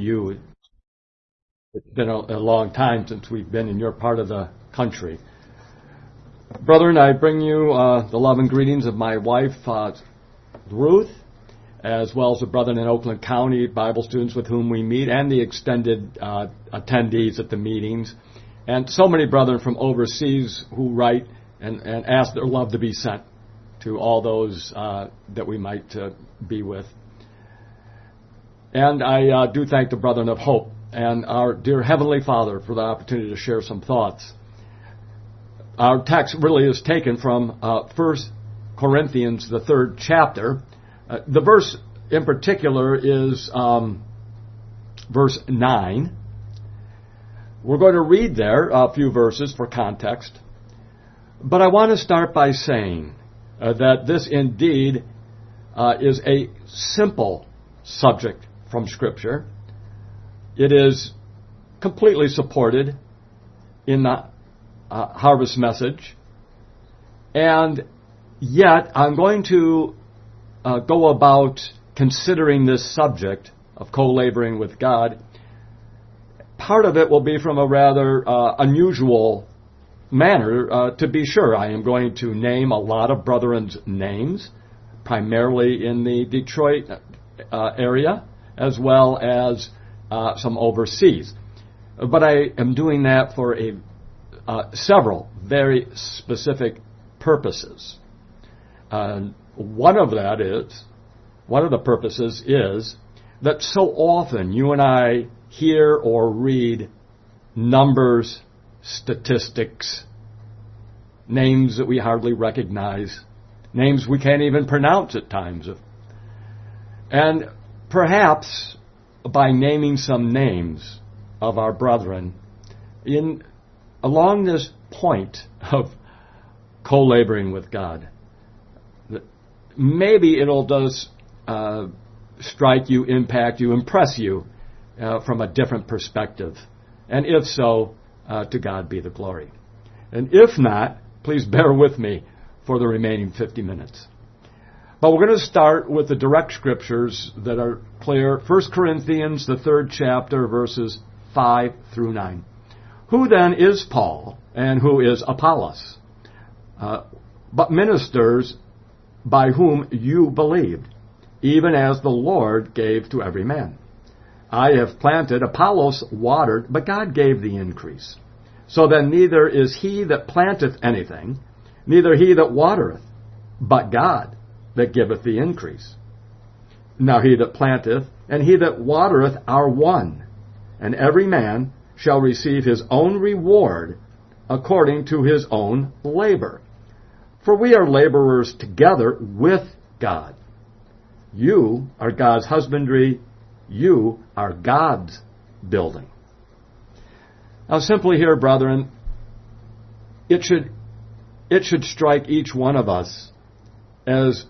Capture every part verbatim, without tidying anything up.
you. It's been a, a long time since we've been in your part of the country. Brethren, I bring you uh, the love and greetings of my wife, uh, Ruth, as well as the brethren in Oakland County, Bible students with whom we meet, and the extended uh, attendees at the meetings, and so many brethren from overseas who write and, and ask their love to be sent to all those uh, that we might uh, be with. And I uh, do thank the Brethren of Hope and our dear Heavenly Father for the opportunity to share some thoughts. Our text really is taken from uh, First Corinthians, the third chapter. Uh, the verse in particular is um, verse nine. We're going to read there a few verses for context. But I want to start by saying uh, that this indeed uh, is a simple subject from Scripture. It is completely supported in the uh, harvest message. And yet I'm going to uh, go about considering this subject of co-laboring with God. Part of it will be from a rather uh, unusual manner, uh, to be sure. I am going to name a lot of brethren's names, primarily in the Detroit uh, area, as well as uh, some overseas. But I am doing that for a uh, several very specific purposes. Uh, one of that is, one of the purposes is that so often you and I hear or read numbers, statistics, names that we hardly recognize, names we can't even pronounce at times. And perhaps by naming some names of our brethren, in along this point of co-laboring with God, maybe it'll just uh, strike you, impact you, impress you uh, from a different perspective. And if so, uh, to God be the glory. And if not, please bear with me for the remaining fifty minutes. But we're going to start with the direct scriptures that are clear. First Corinthians, the third chapter, verses five through nine. Who then is Paul, and who is Apollos? Uh, but ministers by whom you believed, even as the Lord gave to every man. I have planted, Apollos watered, but God gave the increase. So then neither is he that planteth anything, neither he that watereth, but God that giveth the increase. Now he that planteth and he that watereth are one, and every man shall receive his own reward according to his own labor. For we are laborers together with God. You are God's husbandry, you are God's building. Now simply here, brethren, it should, it should strike each one of us as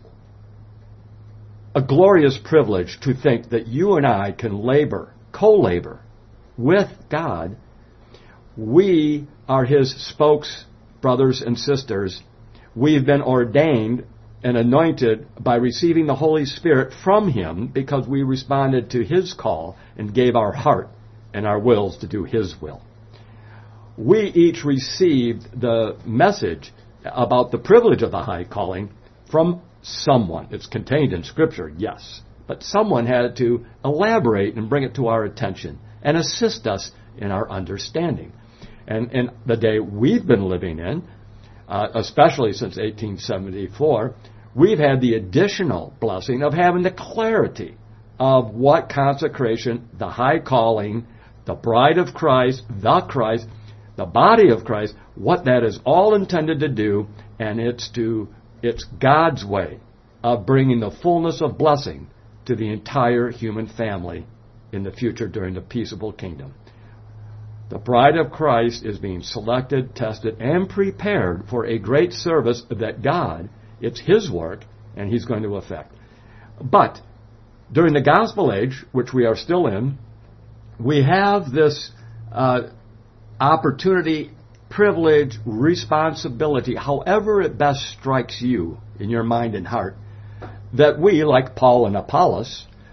a glorious privilege to think that you and I can labor, co-labor with God. We are His spokes, brothers and sisters. We've been ordained and anointed by receiving the Holy Spirit from Him because we responded to His call and gave our heart and our wills to do His will. We each received the message about the privilege of the high calling from someone. It's contained in Scripture, yes, but someone had to elaborate and bring it to our attention and assist us in our understanding. And in the day we've been living in, uh, especially since eighteen seventy-four, we've had the additional blessing of having the clarity of what consecration, the high calling, the bride of Christ, the Christ, the body of Christ, what that is all intended to do, and it's to it's God's way of bringing the fullness of blessing to the entire human family in the future during the peaceable kingdom. The bride of Christ is being selected, tested, and prepared for a great service that God, it's His work, and He's going to effect. But during the gospel age, which we are still in, we have this uh, opportunity, privilege, responsibility, however it best strikes you in your mind and heart, that we, like Paul and Apollos,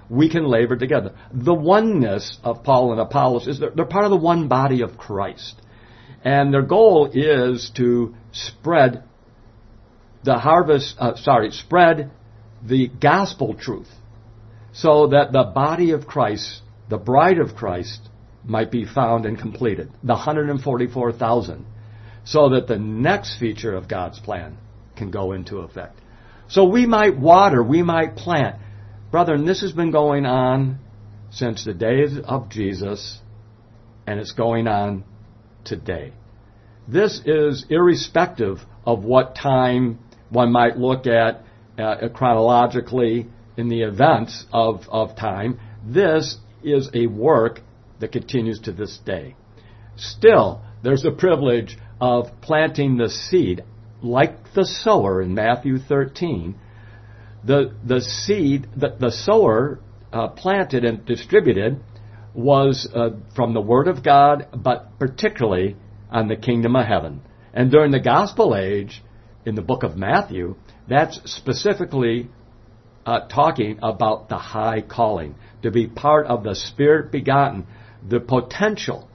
we can labor together. The oneness of Paul and Apollos is they're, they're part of the one body of Christ. And their goal is to spread the harvest, uh, sorry, spread the gospel truth so that the body of Christ, the bride of Christ, might be found and completed, the one hundred forty-four thousand, so that the next feature of God's plan can go into effect. So we might water, we might plant. Brethren, this has been going on since the days of Jesus, and it's going on today. This is irrespective of what time one might look at uh, chronologically in the events of, of time. This is a work that continues to this day. Still, there's the privilege of planting the seed, like the sower in Matthew thirteen. The the seed that the sower uh, planted and distributed was uh, from the Word of God, but particularly on the kingdom of heaven. And during the gospel age, in the book of Matthew, that's specifically uh, talking about the high calling, to be part of the Spirit begotten, the potential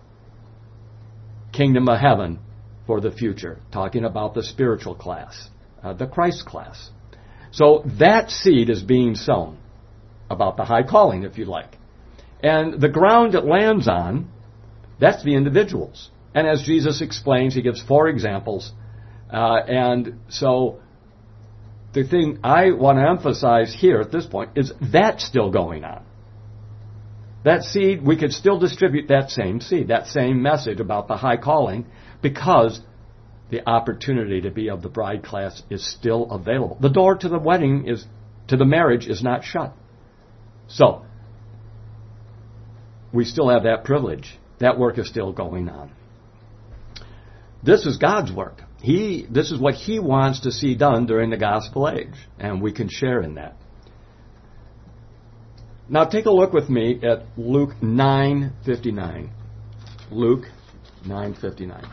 kingdom of heaven for the future, talking about the spiritual class, uh, the Christ class. So that seed is being sown, about the high calling, if you like. And the ground it lands on, that's the individuals. And as Jesus explains, he gives four examples. Uh, and so the thing I want to emphasize here at this point is that's still going on. That seed, we could still distribute that same seed, that same message about the high calling, because the opportunity to be of the bride class is still available. The door to the wedding is, to the marriage is not shut. So, we still have that privilege. That work is still going on. This is God's work. He, this is what He wants to see done during the gospel age, and we can share in that. Now take a look with me at Luke nine fifty-nine. Luke nine fifty-nine.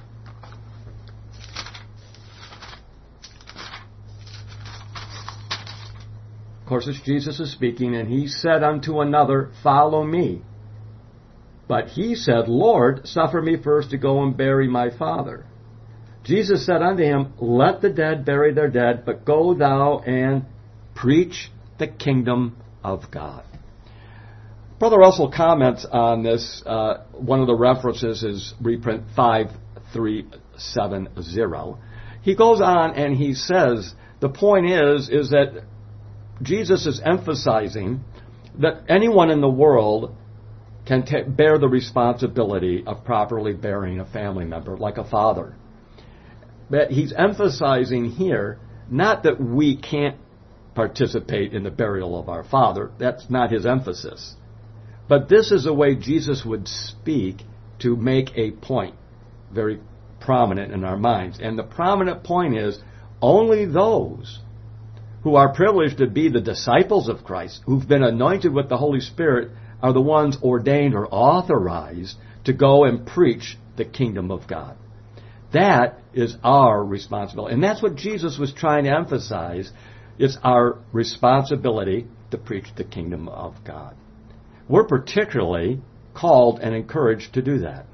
Of course, it's Jesus is speaking, and He said unto another, Follow me. But he said, Lord, suffer me first to go and bury my father. Jesus said unto him, Let the dead bury their dead, but go thou and preach the kingdom of God. Brother Russell comments on this. Uh, one of the references is reprint five three seven zero. He goes on and he says, the point is, is that Jesus is emphasizing that anyone in the world can t- bear the responsibility of properly burying a family member, like a father. But he's emphasizing here, not that we can't participate in the burial of our father. That's not his emphasis. But this is a way Jesus would speak to make a point very prominent in our minds. And the prominent point is, only those who are privileged to be the disciples of Christ, who've been anointed with the Holy Spirit, are the ones ordained or authorized to go and preach the kingdom of God. That is our responsibility. And that's what Jesus was trying to emphasize. It's our responsibility to preach the kingdom of God. We're particularly called and encouraged to do that.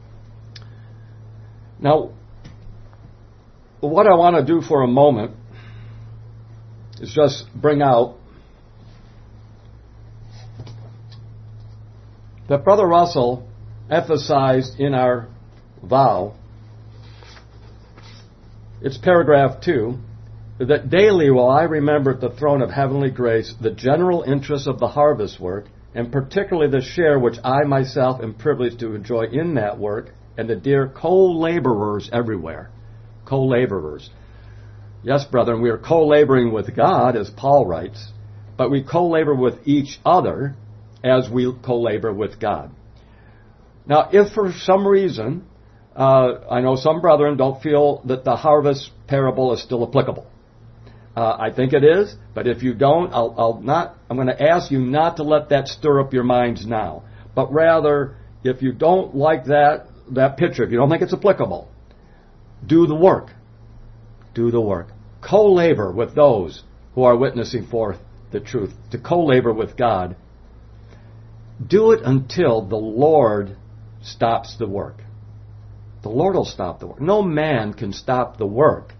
Now, what I want to do for a moment is just bring out that Brother Russell emphasized in our vow. It's paragraph two, that daily will I remember at the throne of heavenly grace the general interests of the harvest work, and particularly the share which I myself am privileged to enjoy in that work, and the dear co-laborers everywhere. Co-laborers. Yes, brethren, we are co-laboring with God, as Paul writes, but we co-labor with each other as we co-labor with God. Now, if for some reason, uh, I know some brethren don't feel that the harvest parable is still applicable. Uh, I think it is, but if you don't, I'll, I'll not. I'm going to ask you not to let that stir up your minds now, but rather, if you don't like that that picture, if you don't think it's applicable, do the work. Do the work. Co-labor with those who are witnessing forth the truth. To co-labor with God do it until the Lord stops the work. The Lord will stop the work. No man can stop the work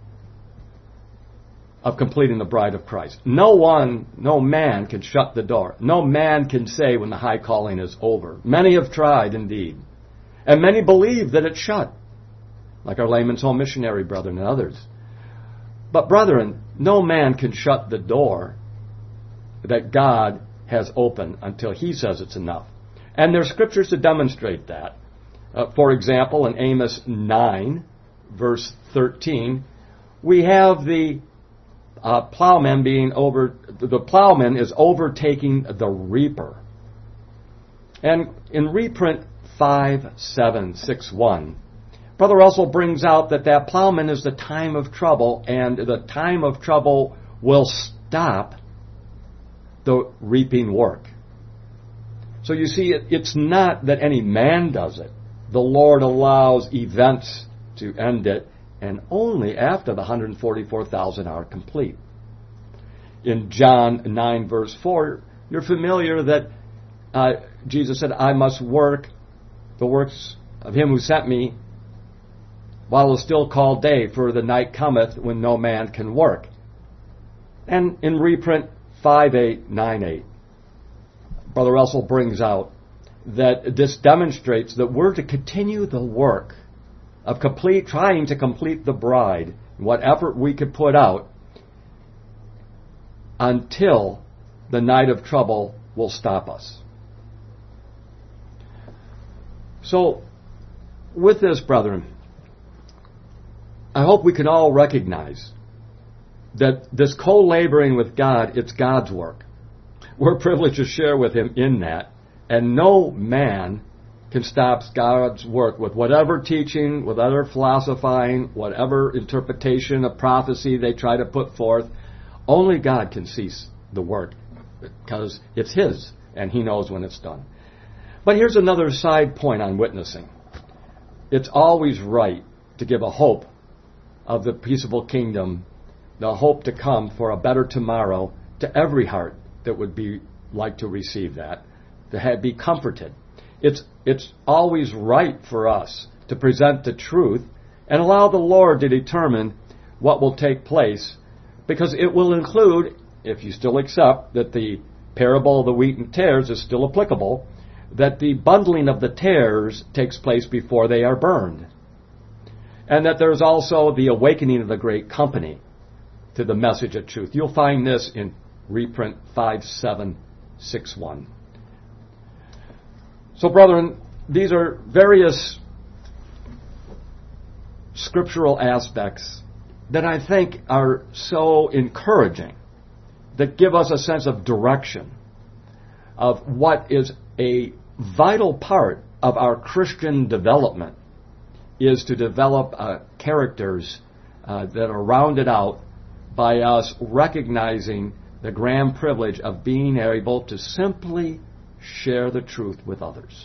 of completing the bride of Christ. No one, no man can shut the door. No man can say when the high calling is over. Many have tried indeed. And many believe that it's shut, like our Layman's Home missionary brethren and others. But brethren, no man can shut the door that God has opened until He says it's enough. And there are scriptures to demonstrate that. Uh, for example, in Amos nine, verse thirteen, we have the uh, plowman being over, the plowman is overtaking the reaper. And in reprint five seven six one, Brother Russell brings out that that plowman is the time of trouble, and the time of trouble will stop the reaping work. So you see, it, it's not that any man does it. The Lord allows events to end it, and only after the one hundred forty-four thousand are complete. In John nine, verse four, you're familiar that uh, Jesus said, I must work the works of Him who sent me while it is still called day, for the night cometh when no man can work. And in reprint five eight nine eight, Brother Russell brings out that this demonstrates that we're to continue the work of complete, trying to complete the bride, what effort we could put out, until the night of trouble will stop us. So, with this, brethren, I hope we can all recognize that this co-laboring with God, it's God's work. We're privileged to share with Him in that. And no man can stop God's work with whatever teaching, with other philosophizing, whatever interpretation of prophecy they try to put forth. Only God can cease the work because it's His and He knows when it's done. But here's another side point on witnessing. It's always right to give a hope of the peaceable kingdom, the hope to come for a better tomorrow to every heart that would be like to receive that. To have, be comforted. It's it's always right for us to present the truth and allow the Lord to determine what will take place, because it will include, if you still accept that the parable of the wheat and tares is still applicable, that the bundling of the tares takes place before they are burned. And that there's also the awakening of the great company to the message of truth. You'll find this in reprint five seven six one. So, brethren, these are various scriptural aspects that I think are so encouraging, that give us a sense of direction of what is a vital part of our Christian development, is to develop uh, characters uh, that are rounded out by us recognizing the grand privilege of being able to simply share the truth with others.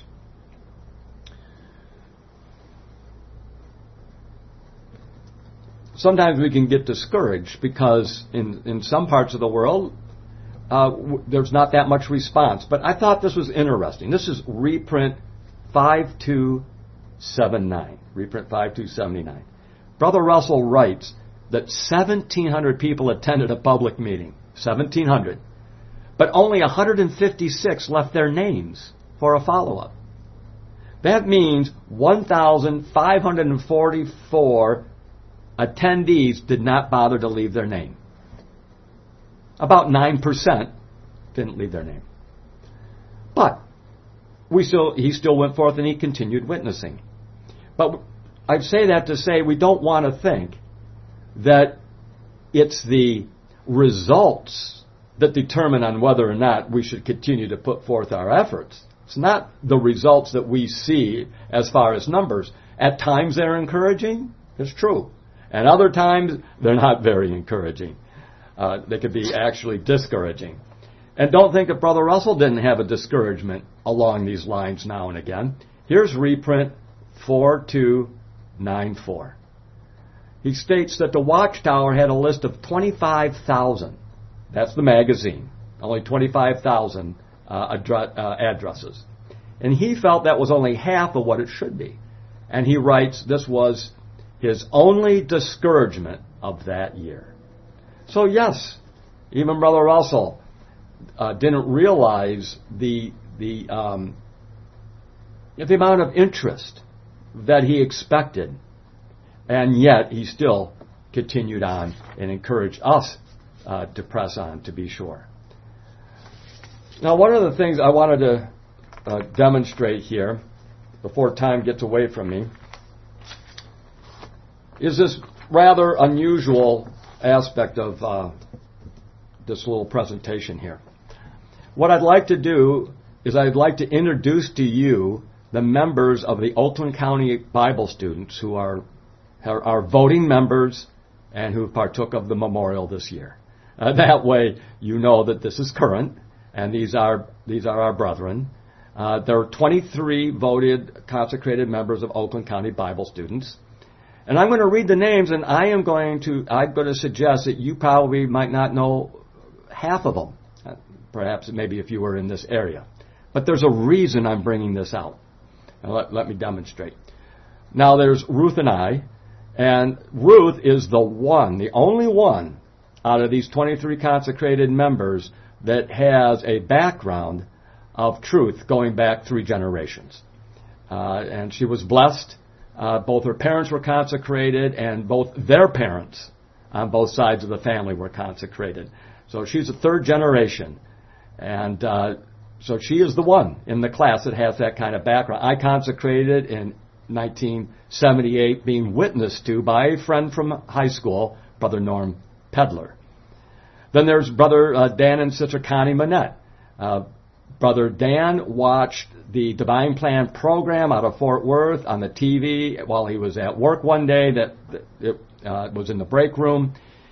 Sometimes we can get discouraged because in, in some parts of the world uh, w- there's not that much response. But I thought this was interesting. This is reprint five two seven nine. Reprint five two seven nine. Brother Russell writes that seventeen hundred people attended a public meeting. seventeen hundred. But only one hundred fifty-six left their names for a follow-up. That means one thousand five hundred forty-four attendees did not bother to leave their name. About nine percent didn't leave their name. But we still, he still went forth and he continued witnessing. But I say that to say we don't want to think that it's the results that determine on whether or not we should continue to put forth our efforts. It's not the results that we see as far as numbers. At times they're encouraging, it's true. And other times they're not very encouraging. Uh, they could be actually discouraging. And don't think that Brother Russell didn't have a discouragement along these lines now and again. Here's reprint four two nine four. He states that the Watchtower had a list of twenty-five thousand. That's the magazine. Only twenty-five thousand uh, address, uh, addresses. And he felt that was only half of what it should be. And he writes, this was his only discouragement of that year. So yes, even Brother Russell uh, didn't realize the the um, the amount of interest that he expected, and yet he still continued on and encouraged us uh, to press on, to be sure. Now, one of the things I wanted to uh, demonstrate here, before time gets away from me, is this rather unusual aspect of uh, this little presentation here. What I'd like to do is I'd like to introduce to you the members of the Oakland County Bible students who are are, are voting members and who partook of the memorial this year. Uh, that way, you know that this is current, and these are these are our brethren. Uh, there are twenty-three voted consecrated members of Oakland County Bible students. And I'm going to read the names, and I am going to I'm going to suggest that you probably might not know half of them, uh, perhaps maybe if you were in this area. But there's a reason I'm bringing this out. And let, let me demonstrate. Now there's Ruth and I, and Ruth is the one, the only one out of these twenty-three consecrated members that has a background of truth going back three generations. Uh, and she was blessed. Uh, both her parents were consecrated, and both their parents on both sides of the family were consecrated. So she's a third generation. And uh, so she is the one in the class that has that kind of background. I consecrated in nineteen seventy-eight, being witnessed to by a friend from high school, Brother Norm Pedler. Then there's Brother uh, Dan and Sister Connie Manette. Uh, Brother Dan watched the Divine Plan program out of Fort Worth on the T V while he was at work one day that it uh, was in the break room.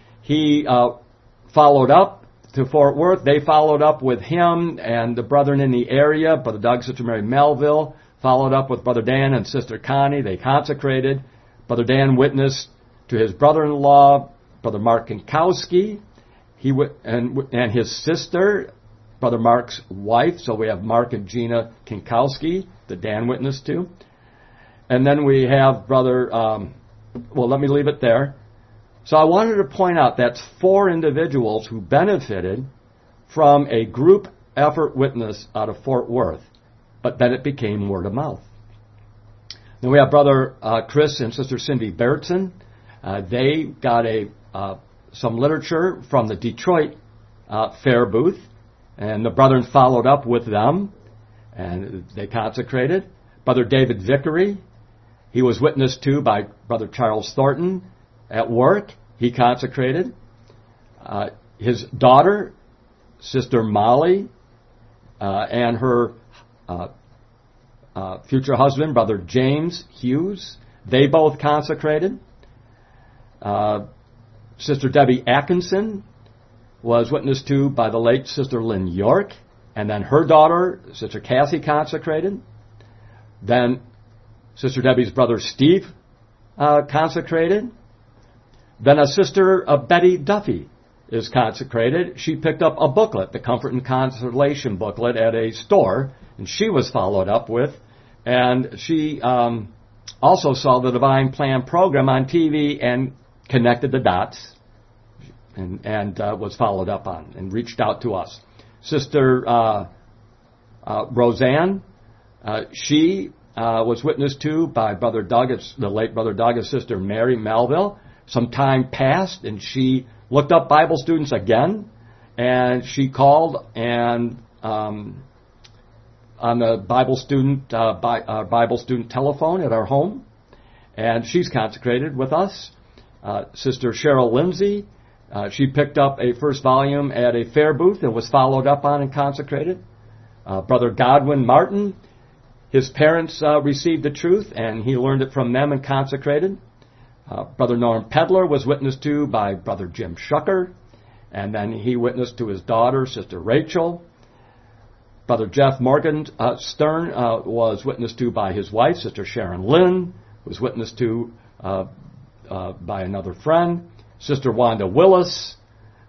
He uh, followed up to Fort Worth. They followed up with him and the brethren in the area, Brother Doug, Sister Mary Melville, followed up with Brother Dan and Sister Connie. They consecrated. Brother Dan witnessed to his brother-in-law, Brother Mark Kinkowski, he w- and, and his sister, Brother Mark's wife. So we have Mark and Gina Kinkowski that Dan witnessed to. And then we have Brother, um, well, let me leave it there. So I wanted to point out that's four individuals who benefited from a group effort witness out of Fort Worth, but then it became word of mouth. Then we have Brother uh, Chris and Sister Cindy Bertson. Uh, they got a uh, some literature from the Detroit uh, fair booth, and the brethren followed up with them, and they consecrated. Brother David Vickery, he was witnessed to by Brother Charles Thornton at work. He consecrated. Uh, his daughter, Sister Molly, uh, and her uh, uh, future husband, Brother James Hughes, they both consecrated. Uh, Sister Debbie Atkinson was witnessed to by the late Sister Lynn York, and then her daughter, Sister Cassie, consecrated. Then Sister Debbie's brother Steve uh, consecrated. Then a sister, uh, Betty Duffy, is consecrated. She picked up a booklet, the Comfort and Consolation booklet, at a store, and she was followed up with. And she um, also saw the Divine Plan program on T V and connected the dots and, and uh, was followed up on and reached out to us. Sister uh, uh, Roseanne, uh, she uh, was witnessed to by Brother Doug, the late Brother Doug, and Sister Mary Melville. Some time passed, and she looked up Bible students again, and she called and um, on the Bible student uh, bi- uh, Bible student telephone at our home, and she's consecrated with us. Uh, Sister Cheryl Lindsay, uh, she picked up a first volume at a fair booth and was followed up on and consecrated. Uh, Brother Godwin Martin, his parents uh, received the truth, and he learned it from them and consecrated. Uh, Brother Norm Pedler was witnessed to by Brother Jim Shucker, and then he witnessed to his daughter, Sister Rachel. Brother Jeff Morgan uh, Stern uh, was witnessed to by his wife, Sister Sharon Lynn, was witnessed to uh, uh, by another friend. Sister Wanda Willis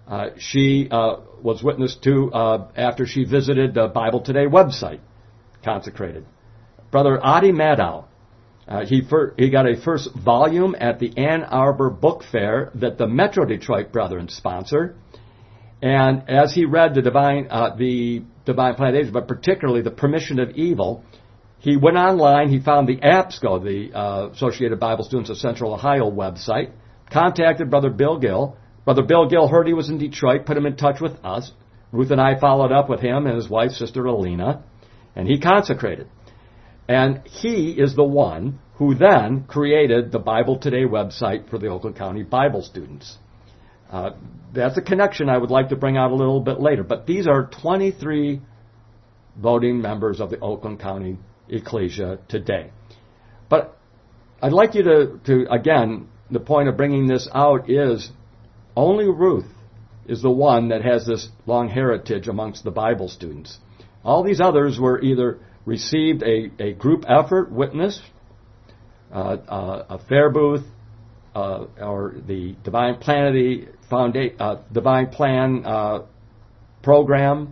Uh, she uh, was witnessed to uh, after she visited the Bible Today website, consecrated. Brother Adi Maddow, uh, he, fir- he got a first volume at the Ann Arbor Book Fair that the Metro Detroit Brethren sponsor. And as he read the Divine, uh, the Divine Plan of Ages, but particularly the Permission of Evil, he went online, he found the A B S C O, the uh, Associated Bible Students of Central Ohio website, contacted Brother Bill Gill. Brother Bill Gill heard he was in Detroit, put him in touch with us. Ruth and I followed up with him and his wife, Sister Alina, and he consecrated. And he is the one who then created the Bible Today website for the Oakland County Bible students. Uh, that's a connection I would like to bring out a little bit later. But these are twenty-three voting members of the Oakland County Ecclesia today. But I'd like you to, to, again, the point of bringing this out is only Ruth is the one that has this long heritage amongst the Bible students. All these others were either received a, a group effort witness, uh, uh, a fair booth, uh, or the Divine Plan, Founda- uh, Divine Plan uh, program,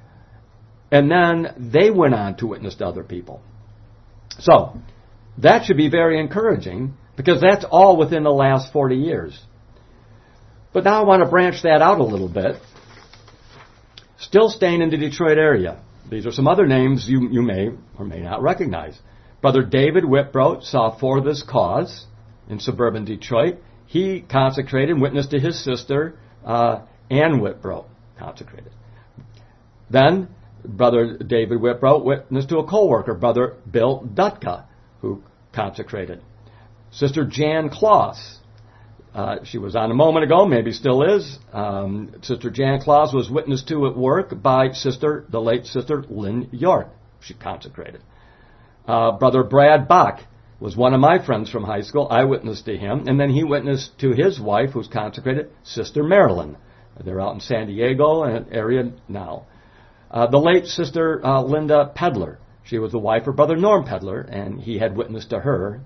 and then they went on to witness to other people. So that should be very encouraging because that's all within the last forty years. But now I want to branch that out a little bit. Still staying in the Detroit area. These are some other names you, you may or may not recognize. Brother David Whitbroat saw For This Cause in suburban Detroit. He consecrated and witnessed to his sister, uh, Ann Whitbroat, consecrated. Then, Brother David Whitbroat witnessed to a co-worker, Brother Bill Dutka, who consecrated. Sister Jan Kloss, uh, she was on a moment ago, maybe still is. Um, Sister Jan Kloss was witnessed to at work by Sister, the late Sister Lynn York. She consecrated. Uh, Brother Brad Bach was one of my friends from high school. I witnessed to him, and then he witnessed to his wife, who's consecrated, Sister Marilyn. They're out in San Diego and area now. Uh, the late Sister uh, Linda Pedler. She was the wife of Brother Norm Pedler, and he had witnessed to her.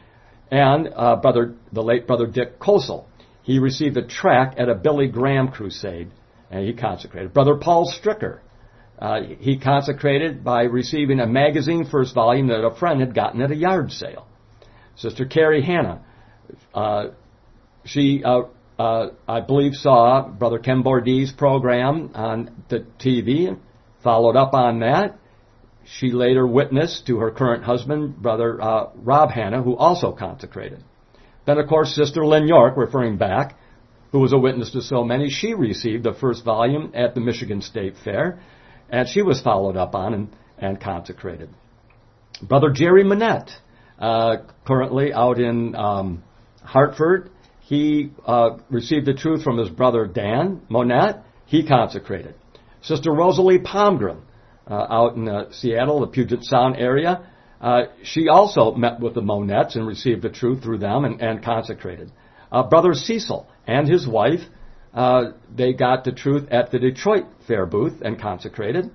And uh, brother, the late Brother Dick Kosel. He received a tract at a Billy Graham crusade, and he consecrated. Brother Paul Stricker. Uh, he consecrated by receiving a magazine first volume that a friend had gotten at a yard sale. Sister Carrie Hanna. Uh, she, uh, uh, I believe, saw Brother Ken Bordees' program on the T V, followed up on that. She later witnessed to her current husband, Brother uh, Rob Hanna, who also consecrated. Then, of course, Sister Lynn York, referring back, who was a witness to so many, she received the first volume at the Michigan State Fair, and she was followed up on and, and consecrated. Brother Jerry Monette, uh, currently out in um, Hartford, he uh, received the truth from his brother Dan Monette. He consecrated. Sister Rosalie Palmgren, Uh, out in uh, Seattle, the Puget Sound area. Uh, she also met with the Monettes and received the truth through them and, and consecrated. Uh, Brother Cecil and his wife, uh, they got the truth at the Detroit Fair booth and consecrated.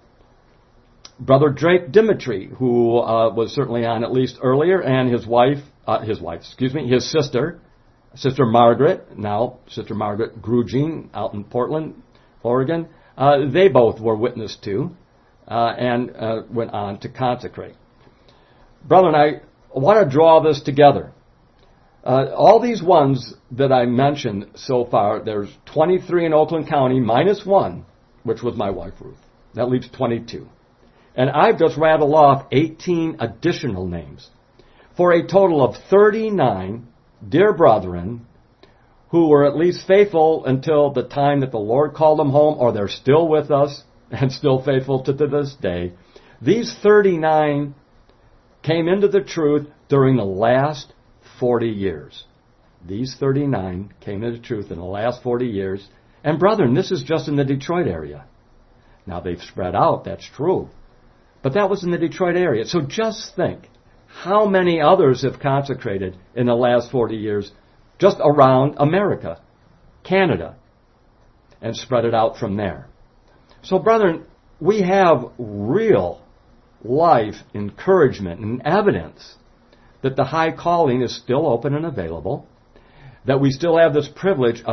Brother Drake Dimitri, who uh, was certainly on at least earlier, and his wife, uh, his wife, excuse me, his sister, Sister Margaret, now Sister Margaret Grugin out in Portland, Oregon, uh, they both were witnessed to. Uh, and uh, went on to consecrate. Brethren, I want to draw this together. Uh, all these ones that I mentioned so far, there's twenty-three in Oakland County, minus one, which was my wife Ruth. That leaves twenty-two. And I've just rattled off eighteen additional names, for a total of thirty-nine dear brethren who were at least faithful until the time that the Lord called them home, or they're still with us, and still faithful to, to this day. These thirty-nine came into the truth during the last forty years. These thirty-nine came into the truth in the last forty years. And brethren, this is just in the Detroit area. Now they've spread out, that's true. But that was in the Detroit area. So just think how many others have consecrated in the last forty years just around America, Canada, and spread it out from there. So, brethren, we have real life encouragement and evidence that the high calling is still open and available, that we still have this privilege of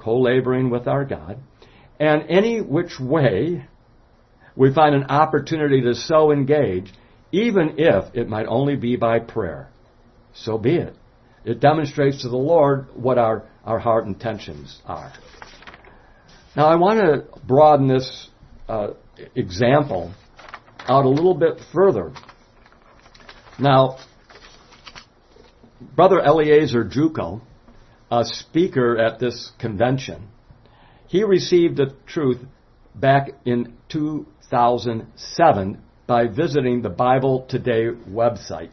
co-laboring with our God, and any which way we find an opportunity to so engage, even if it might only be by prayer, so be it. It demonstrates to the Lord what our, our heart intentions are. Now, I want to broaden this uh, example out a little bit further. Now, Brother Eliezer Juco, a speaker at this convention, he received the truth back in two thousand seven by visiting the Bible Today website.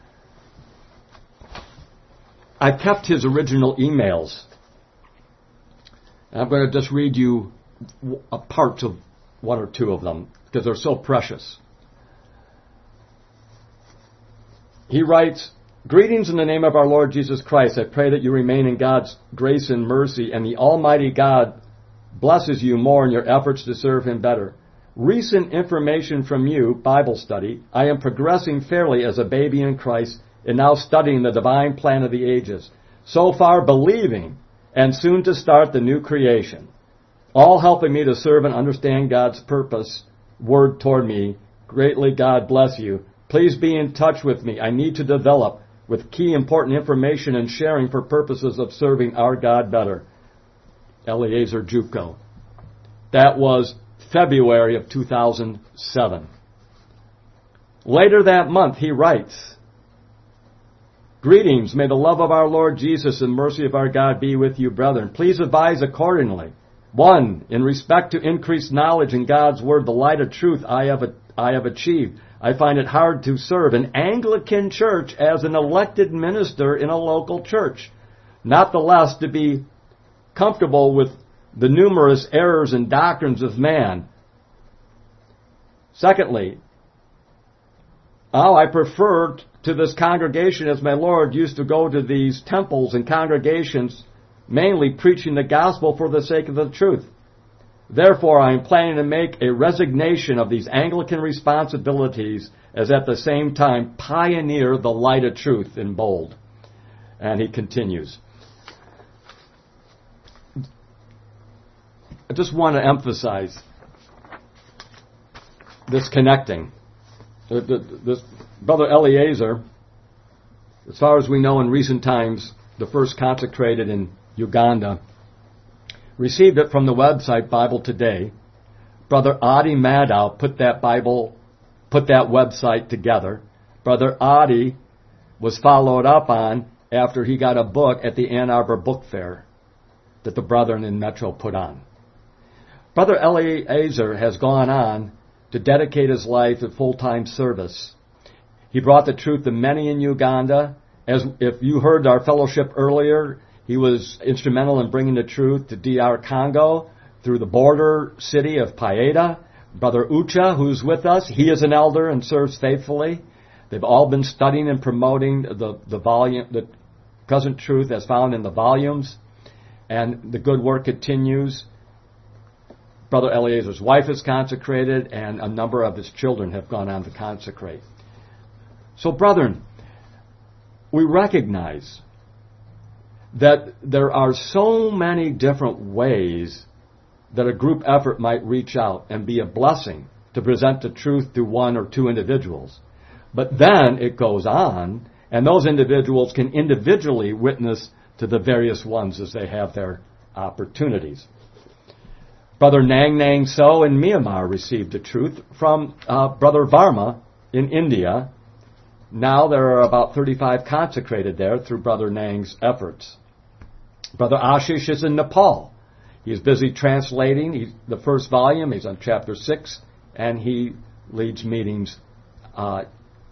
I kept his original emails. I'm going to just read you a part of one or two of them because they're so precious. He writes, "Greetings in the name of our Lord Jesus Christ. I pray that you remain in God's grace and mercy, and the Almighty God blesses you more in your efforts to serve Him better. Recent information from you, Bible study, I am progressing fairly as a baby in Christ and now studying the divine plan of the ages. So far believing and soon to start the new creation. All helping me to serve and understand God's purpose, word toward me. Greatly God bless you. Please be in touch with me. I need to develop with key important information and sharing for purposes of serving our God better." Eliezer Juco. That was February of two thousand seven. Later that month, he writes, "Greetings, may the love of our Lord Jesus and mercy of our God be with you, brethren. Please advise accordingly. One, in respect to increased knowledge in God's Word, the light of truth I have, I have achieved. I find it hard to serve an Anglican church as an elected minister in a local church. Not the less to be comfortable with the numerous errors and doctrines of man. Secondly, oh, I prefer to this congregation as my Lord used to go to these temples and congregations, mainly preaching the gospel for the sake of the truth. Therefore, I am planning to make a resignation of these Anglican responsibilities as at the same time pioneer the light of truth," in bold. And he continues. I just want to emphasize this connecting. This Brother Eliezer, as far as we know in recent times, the first consecrated in Uganda, received it from the website Bible Today. Brother Adi Maddow put that Bible, put that website together. Brother Adi was followed up on after he got a book at the Ann Arbor Book Fair that the brethren in Metro put on. Brother Eliezer has gone on to dedicate his life to full-time service. He brought the truth to many in Uganda. As if you heard our fellowship earlier, he was instrumental in bringing the truth to D R Congo through the border city of Paeta. Brother Ucha, who's with us, he is an elder and serves faithfully. They've all been studying and promoting the, the volume, the present truth as found in the volumes, and the good work continues. Brother Eliezer's wife is consecrated, and a number of his children have gone on to consecrate. So, brethren, we recognize that there are so many different ways that a group effort might reach out and be a blessing to present the truth to one or two individuals. But then it goes on, and those individuals can individually witness to the various ones as they have their opportunities. Brother Nang Nang So in Myanmar received the truth from uh, Brother Varma in India. Now there are about thirty-five consecrated there through Brother Nang's efforts. Brother Ashish is in Nepal. He is busy translating he, the first volume. He's on chapter six, and he leads meetings uh,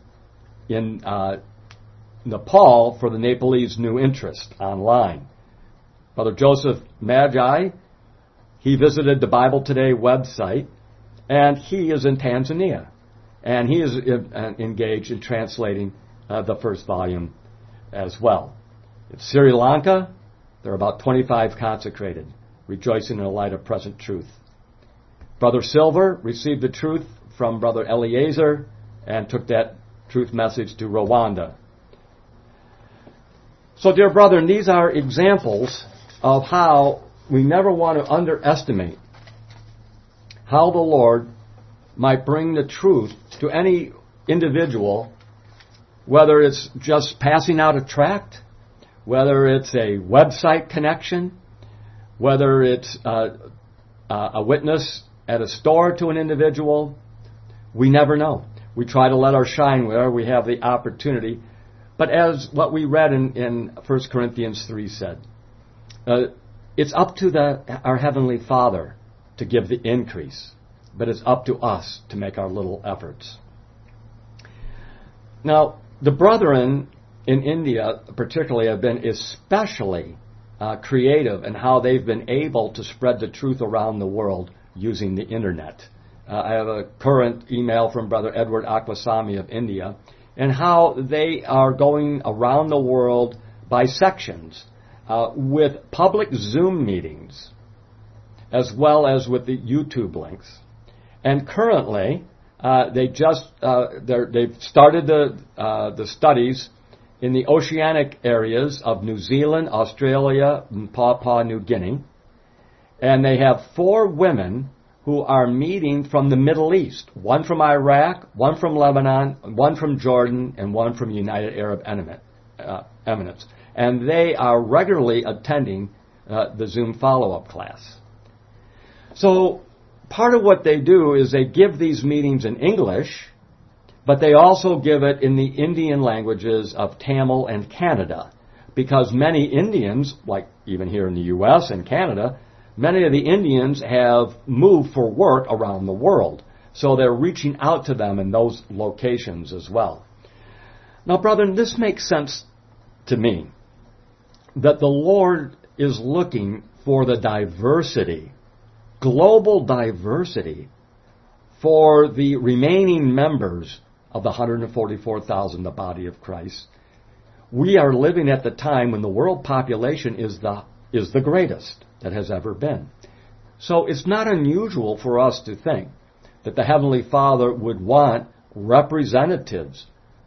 in uh, Nepal for the Nepalese New Interest online. Brother Joseph Magi, he visited the Bible Today website, and he is in Tanzania, and he is uh, engaged in translating uh, the first volume as well. In Sri Lanka, there are about twenty-five consecrated, rejoicing in the light of present truth. Brother Silver received the truth from Brother Eliezer and took that truth message to Rwanda. So, dear brethren, these are examples of how we never want to underestimate how the Lord might bring the truth to any individual, whether it's just passing out a tract, whether it's a website connection, whether it's uh, uh, a witness at a store to an individual. We never know. We try to let our shine where we have the opportunity. But as what we read in, in First Corinthians three said, uh, it's up to the, our Heavenly Father to give the increase, but it's up to us to make our little efforts. Now, the brethren in India particularly have been especially uh, creative in how they've been able to spread the truth around the world using the internet. Uh, I have a current email from Brother Edward Akwasami of India, and how they are going around the world by sections uh, with public Zoom meetings, as well as with the YouTube links. And currently, uh, they just uh, they've started the uh, the studies in the oceanic areas of New Zealand, Australia, and Papua New Guinea, and they have four women who are meeting from the Middle East, one from Iraq, one from Lebanon, one from Jordan, and one from United Arab Emirates. And they are regularly attending uh, the Zoom follow-up class. So part of what they do is they give these meetings in English, but they also give it in the Indian languages of Tamil and Kannada, because many Indians, like even here in the U S and Canada, many of the Indians have moved for work around the world, so they're reaching out to them in those locations as well. Now, brethren, this makes sense to me, that the Lord is looking for the diversity, global diversity, for the remaining members of the one hundred forty-four thousand, the body of Christ. We are living at the time when the world population is the is the greatest that has ever been. So it's not unusual for us to think that the Heavenly Father would want representatives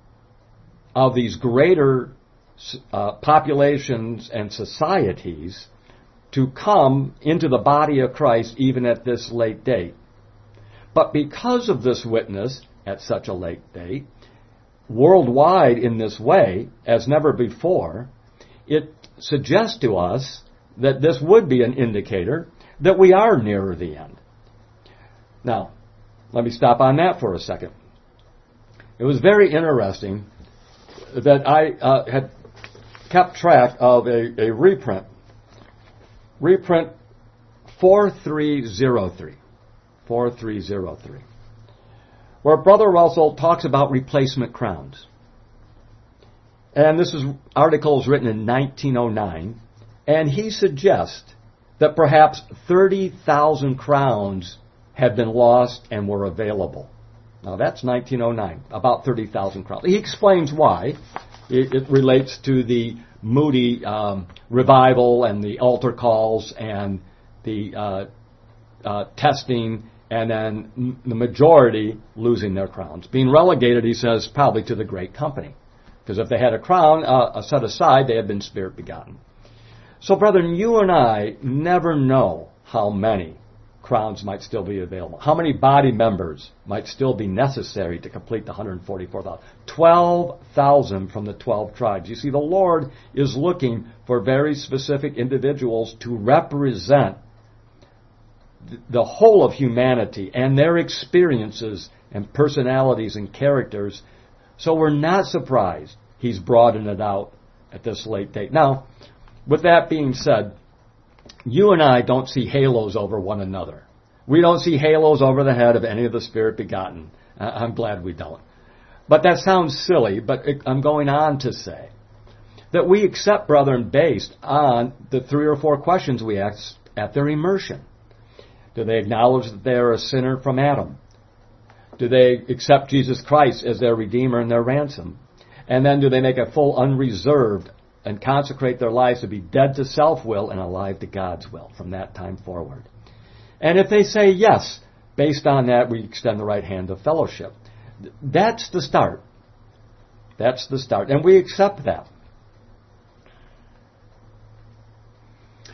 of these greater uh, populations and societies to come into the body of Christ even at this late date. But because of this witness at such a late date, worldwide in this way, as never before, it suggests to us that this would be an indicator that we are nearer the end. Now, let me stop on that for a second. It was very interesting that I uh, had kept track of a, a reprint, reprint four three zero three, four three zero three, where Brother Russell talks about replacement crowns. And this is article is written in nineteen oh nine, and he suggests that perhaps thirty thousand crowns had been lost and were available. Now that's nineteen oh nine, about thirty thousand crowns. He explains why. It, it relates to the Moody um, revival and the altar calls and the uh, uh, testing, and then m- the majority losing their crowns. Being relegated, he says, probably to the great company. Because if they had a crown uh, set aside, they had been spirit begotten. So, brethren, you and I never know how many crowns might still be available. How many body members might still be necessary to complete the one hundred forty-four thousand? twelve thousand from the twelve tribes. You see, the Lord is looking for very specific individuals to represent the whole of humanity and their experiences and personalities and characters. So we're not surprised He's broadened it out at this late date. Now, with that being said, you and I don't see halos over one another. We don't see halos over the head of any of the Spirit begotten. I'm glad we don't. But that sounds silly, but I'm going on to say that we accept brethren based on the three or four questions we asked at their immersion. Do they acknowledge that they are a sinner from Adam? Do they accept Jesus Christ as their Redeemer and their ransom? And then do they make a full unreserved and consecrate their lives to be dead to self-will and alive to God's will from that time forward? And if they say yes, based on that, we extend the right hand of fellowship. That's the start. That's the start. And we accept that.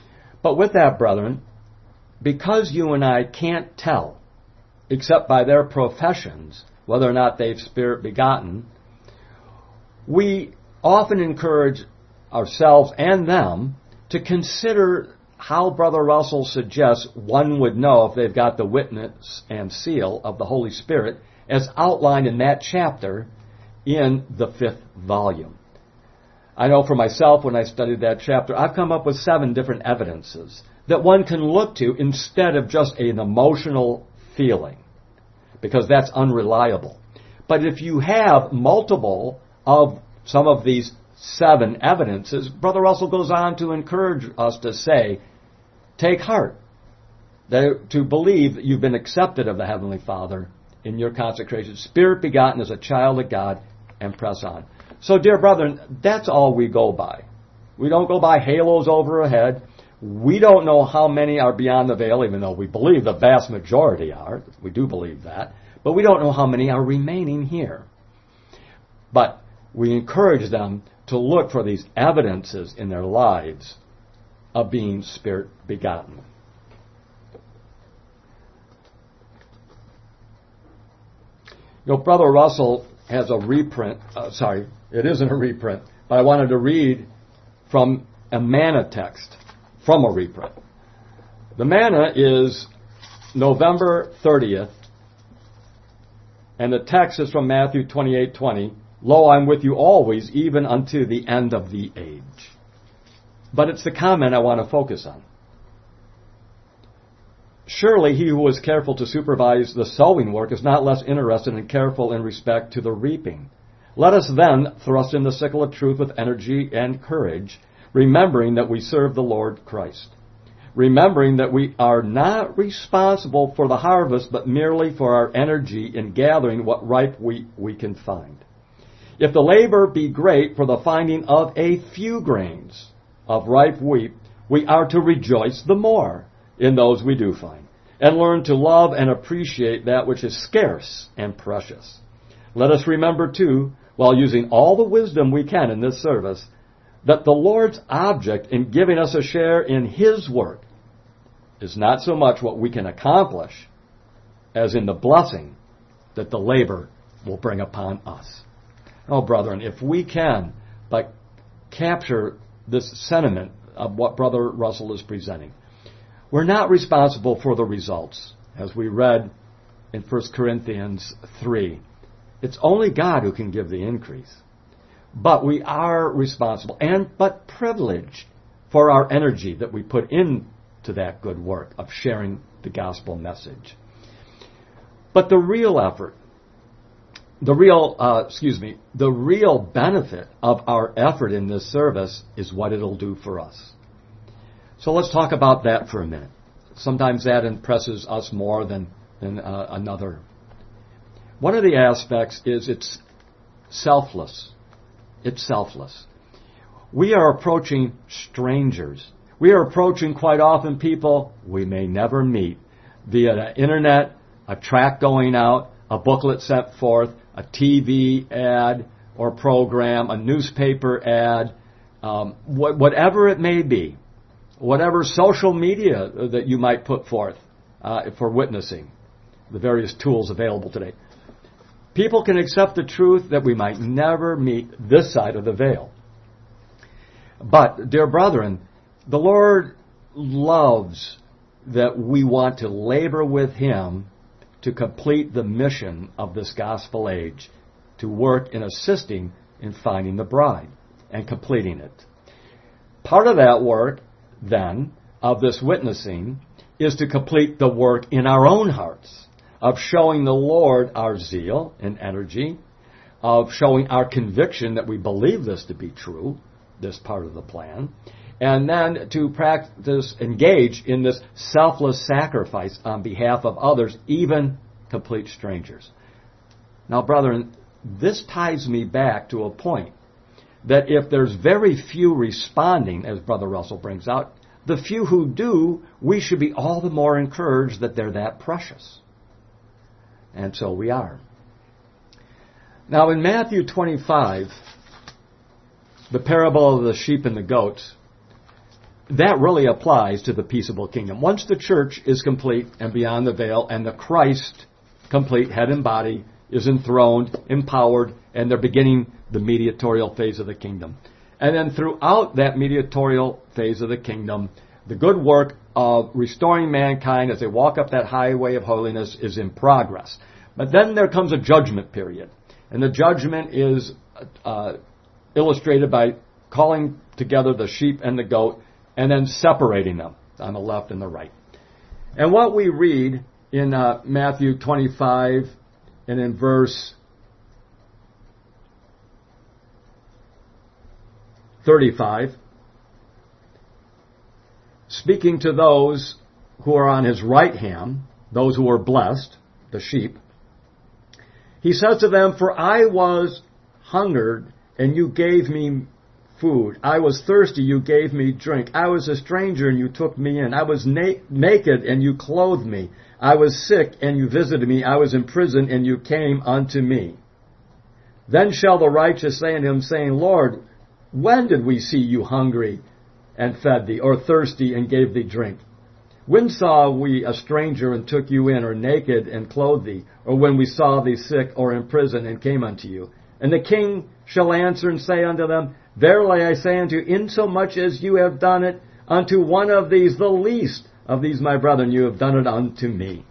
But with that, brethren, because you and I can't tell, except by their professions, whether or not they've Spirit begotten, we often encourage ourselves and them to consider how Brother Russell suggests one would know if they've got the witness and seal of the Holy Spirit as outlined in that chapter in the fifth volume. I know for myself, when I studied that chapter, I've come up with seven different evidences that one can look to instead of just an emotional feeling, because that's unreliable. But if you have multiple of some of these seven evidences, Brother Russell goes on to encourage us to say, take heart, that, to believe that you've been accepted of the Heavenly Father in your consecration, Spirit begotten as a child of God, and press on. So, dear brethren, that's all we go by. We don't go by halos over our head. We don't know how many are beyond the veil, even though we believe the vast majority are. We do believe that. But we don't know how many are remaining here. But we encourage them to look for these evidences in their lives of being Spirit begotten. You know, Brother Russell has a reprint. Uh, sorry, it isn't a reprint, but I wanted to read from a manna text from a reprint. The manna is November thirtieth, and the text is from Matthew twenty-eight twenty. Lo, I'm with you always, even unto the end of the age. But it's the comment I want to focus on. Surely he who was careful to supervise the sowing work is not less interested and careful in respect to the reaping. Let us then thrust in the sickle of truth with energy and courage, remembering that we serve the Lord Christ. Remembering that we are not responsible for the harvest, but merely for our energy in gathering what ripe wheat we can find. If the labor be great for the finding of a few grains of ripe wheat, we are to rejoice the more in those we do find, and learn to love and appreciate that which is scarce and precious. Let us remember, too, while using all the wisdom we can in this service, that the Lord's object in giving us a share in His work is not so much what we can accomplish as in the blessing that the labor will bring upon us. Oh, brethren, if we can but capture this sentiment of what Brother Russell is presenting, we're not responsible for the results. As we read in First Corinthians three, it's only God who can give the increase. But we are responsible and but privileged for our energy that we put into that good work of sharing the gospel message. But the real effort, the real, uh, excuse me, the real benefit of our effort in this service is what it'll do for us. So let's talk about that for a minute. Sometimes that impresses us more than, than uh, another. One of the aspects is it's selfless. It's selfless. We are approaching strangers. We are approaching quite often people we may never meet via the internet, a tract going out, a booklet sent forth, a T V ad or program, a newspaper ad, um, wh- whatever it may be, whatever social media that you might put forth uh, for witnessing, the various tools available today. People can accept the truth that we might never meet this side of the veil. But, dear brethren, the Lord loves that we want to labor with Him to complete the mission of this gospel age, to work in assisting in finding the bride and completing it. Part of that work, then, of this witnessing, is to complete the work in our own hearts, of showing the Lord our zeal and energy, of showing our conviction that we believe this to be true, this part of the plan, and then to practice, engage in this selfless sacrifice on behalf of others, even complete strangers. Now, brethren, this ties me back to a point that if there's very few responding, as Brother Russell brings out, the few who do, we should be all the more encouraged that they're that precious. And so we are. Now, in Matthew twenty-five, the parable of the sheep and the goats, that really applies to the peaceable kingdom. Once the church is complete and beyond the veil, and the Christ, complete head and body, is enthroned, empowered, and they're beginning the mediatorial phase of the kingdom. And then throughout that mediatorial phase of the kingdom, the good work of restoring mankind as they walk up that highway of holiness is in progress. But then there comes a judgment period. And the judgment is uh, illustrated by calling together the sheep and the goat and then separating them on the left and the right. And what we read in uh, Matthew twenty-five and in verse thirty-five, speaking to those who are on his right hand, those who are blessed, the sheep, he says to them, "For I was hungered, and you gave me food. I was thirsty, you gave me drink. I was a stranger, and you took me in. I was na- naked, and you clothed me. I was sick, and you visited me. I was in prison, and you came unto me. Then shall the righteous say unto him, saying, Lord, when did we see you hungry and fed thee, or thirsty and gave thee drink? When saw we a stranger and took you in, or naked and clothed thee? Or when we saw thee sick or in prison and came unto you?" And the king shall answer and say unto them, "Verily I say unto you, insomuch as you have done it unto one of these, the least of these my brethren, you have done it unto me."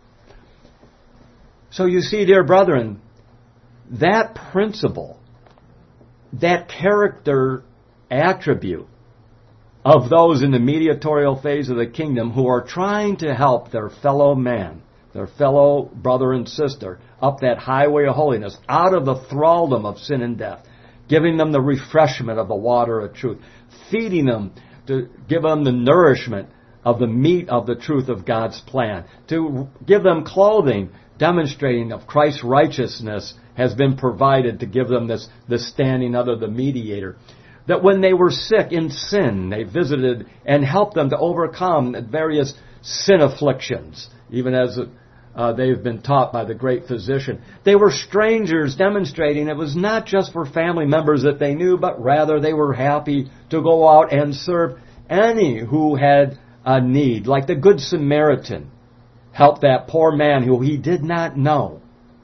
So you see, dear brethren, that principle, that character attribute of those in the mediatorial phase of the kingdom who are trying to help their fellow man, their fellow brother and sister, up that highway of holiness, out of the thraldom of sin and death, giving them the refreshment of the water of truth, feeding them to give them the nourishment of the meat of the truth of God's plan, to give them clothing demonstrating of Christ's righteousness has been provided to give them this, this standing under the mediator. That when they were sick in sin, they visited and helped them to overcome various sin afflictions, even as uh, they've been taught by the great physician. They were strangers, demonstrating it was not just for family members that they knew, but rather they were happy to go out and serve any who had a need, like the Good Samaritan helped that poor man who he did not know.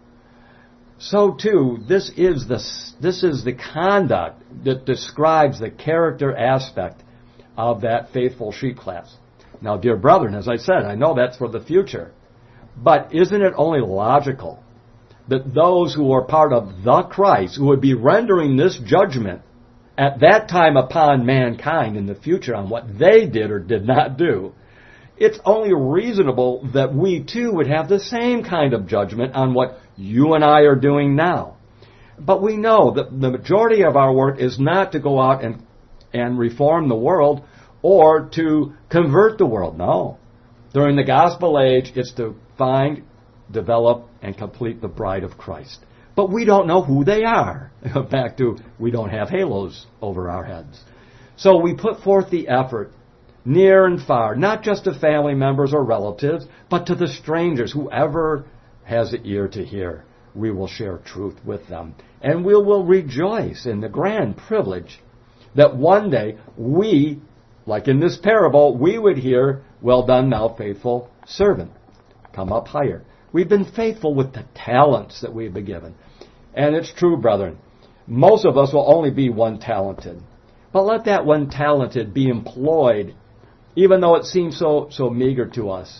So too, this is the this is the conduct that describes the character aspect of that faithful sheep class. Now, dear brethren, as I said, I know that's for the future, but isn't it only logical that those who are part of the Christ, who would be rendering this judgment at that time upon mankind in the future on what they did or did not do, it's only reasonable that we too would have the same kind of judgment on what you and I are doing now. But we know that the majority of our work is not to go out and, and reform the world or to convert the world. No. During the gospel age, it's to find, develop, and complete the bride of Christ. But we don't know who they are. Back to, we don't have halos over our heads. So we put forth the effort near and far, not just to family members or relatives, but to the strangers, whoever has an ear to hear. We will share truth with them. And we will rejoice in the grand privilege that one day we, like in this parable, we would hear, "Well done, thou faithful servant. Come up higher." We've been faithful with the talents that we've been given. And it's true, brethren, most of us will only be one talented. But let that one talented be employed, even though it seems so, so meager to us.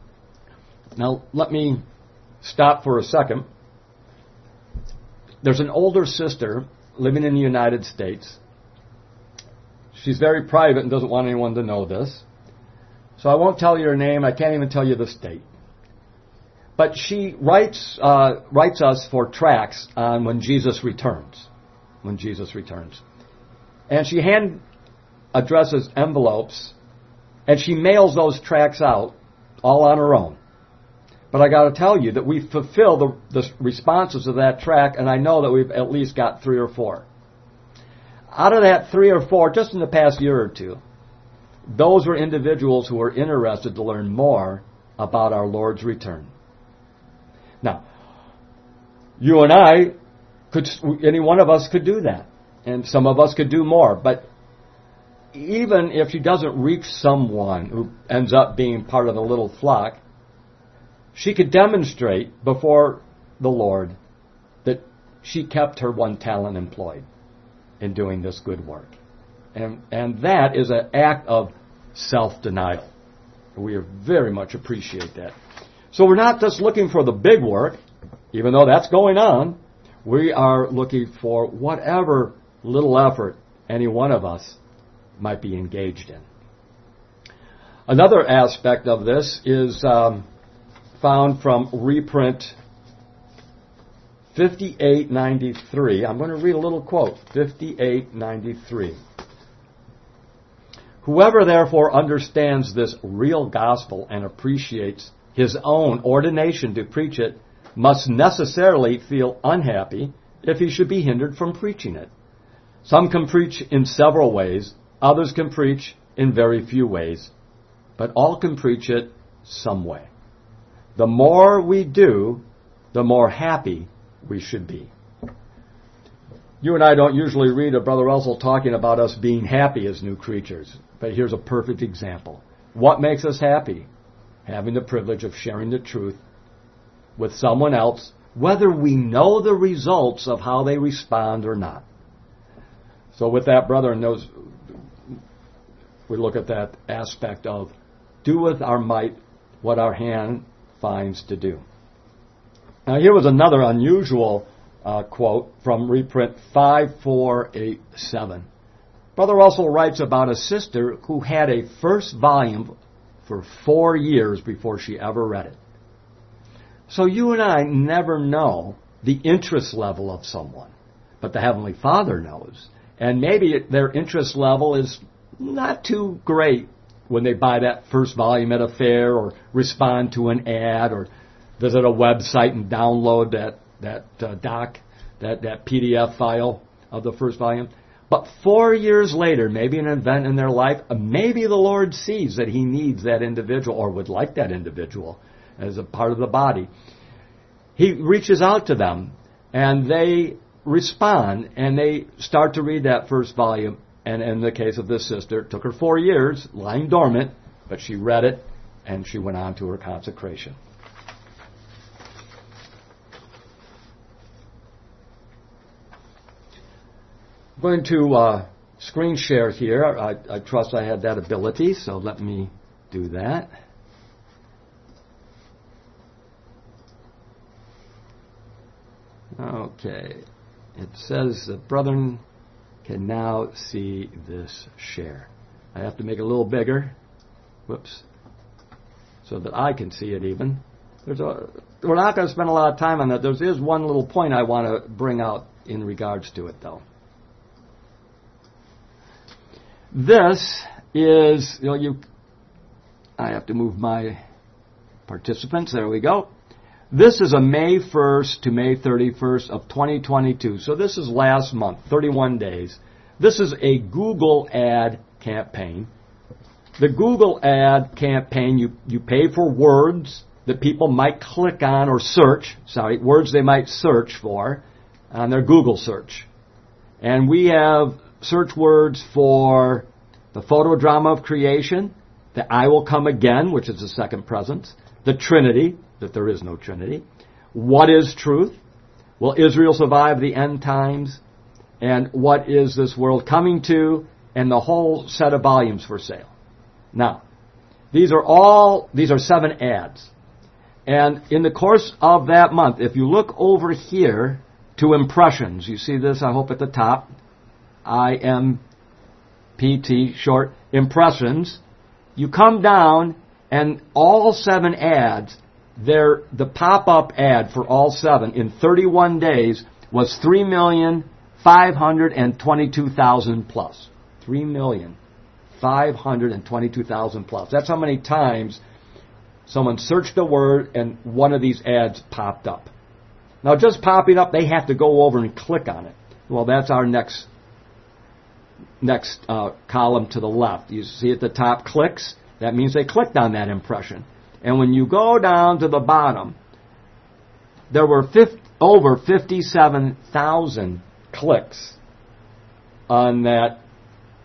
Now, let me stop for a second. There's an older sister living in the United States. She's very private and doesn't want anyone to know this. So I won't tell you her name. I can't even tell you the state. But she writes uh, writes us for tracts on when Jesus returns. When Jesus returns. And she hand addresses envelopes, and she mails those tracts out all on her own. But I got to tell you that we fulfill the, the responses of that tract, and I know that we've at least got three or four. Out of that three or four, just in the past year or two, those were individuals who were interested to learn more about our Lord's return. Now, you and I, could, any one of us could do that. And some of us could do more. But even if she doesn't reach someone who ends up being part of the little flock, she could demonstrate before the Lord that she kept her one talent employed in doing this good work. And, and that is an act of self-denial. We very much appreciate that. So we're not just looking for the big work, even though that's going on. We are looking for whatever little effort any one of us might be engaged in. Another aspect of this is um, found from reprint fifty-eight ninety-three. I'm going to read a little quote, fifty-eight ninety-three. Whoever therefore understands this real gospel and appreciates his own ordination to preach it must necessarily feel unhappy if he should be hindered from preaching it. Some can preach in several ways, others can preach in very few ways, but all can preach it some way. The more we do, the more happy we should be. You and I don't usually read of Brother Russell talking about us being happy as new creatures, but here's a perfect example. What makes us happy? Having the privilege of sharing the truth with someone else, whether we know the results of how they respond or not. So with that, brother, knows, we look at that aspect of do with our might what our hand finds to do. Now here was another unusual uh, quote from reprint five four eight seven. Brother Russell writes about a sister who had a first volume for four years before she ever read it. So you and I never know the interest level of someone, but the Heavenly Father knows. And maybe their interest level is not too great when they buy that first volume at a fair or respond to an ad or visit a website and download that, that uh, doc, that, that P D F file of the first volume. But four years later, maybe an event in their life, maybe the Lord sees that He needs that individual or would like that individual as a part of the body. He reaches out to them and they respond and they start to read that first volume. And in the case of this sister, it took her four years, lying dormant, but she read it and she went on to her consecration. I'm going to uh, screen share here. I, I trust I had that ability, so let me do that. Okay. It says the brethren can now see this share. I have to make it a little bigger. Whoops. So that I can see it even. There's a, we're not going to spend a lot of time on that. There is one little point I want to bring out in regards to it, though. This is, you know, you, I have to move my participants. There we go. This is a May first to May thirty-first of twenty twenty-two. So this is last month, thirty-one days. This is a Google ad campaign. The Google ad campaign, you, you pay for words that people might click on or search, sorry, words they might search for on their Google search. And we have search words for the photo drama of creation, the I will come again, which is the second presence, the Trinity, that there is no Trinity, what is truth, will Israel survive the end times, and what is this world coming to, and the whole set of volumes for sale. Now, these are all, these are seven ads. And in the course of that month, if you look over here to impressions, you see this, I hope, at the top, I M P T, short, impressions. You come down, and all seven ads, they're, the pop-up ad for all seven in thirty-one days was three million five hundred twenty-two thousand plus. three million five hundred twenty-two thousand plus. That's how many times someone searched a word and one of these ads popped up. Now, just popping up, they have to go over and click on it. Well, that's our next next uh, column to the left. You see at the top, clicks. That means they clicked on that impression. And when you go down to the bottom, there were fifty, over fifty-seven thousand clicks on that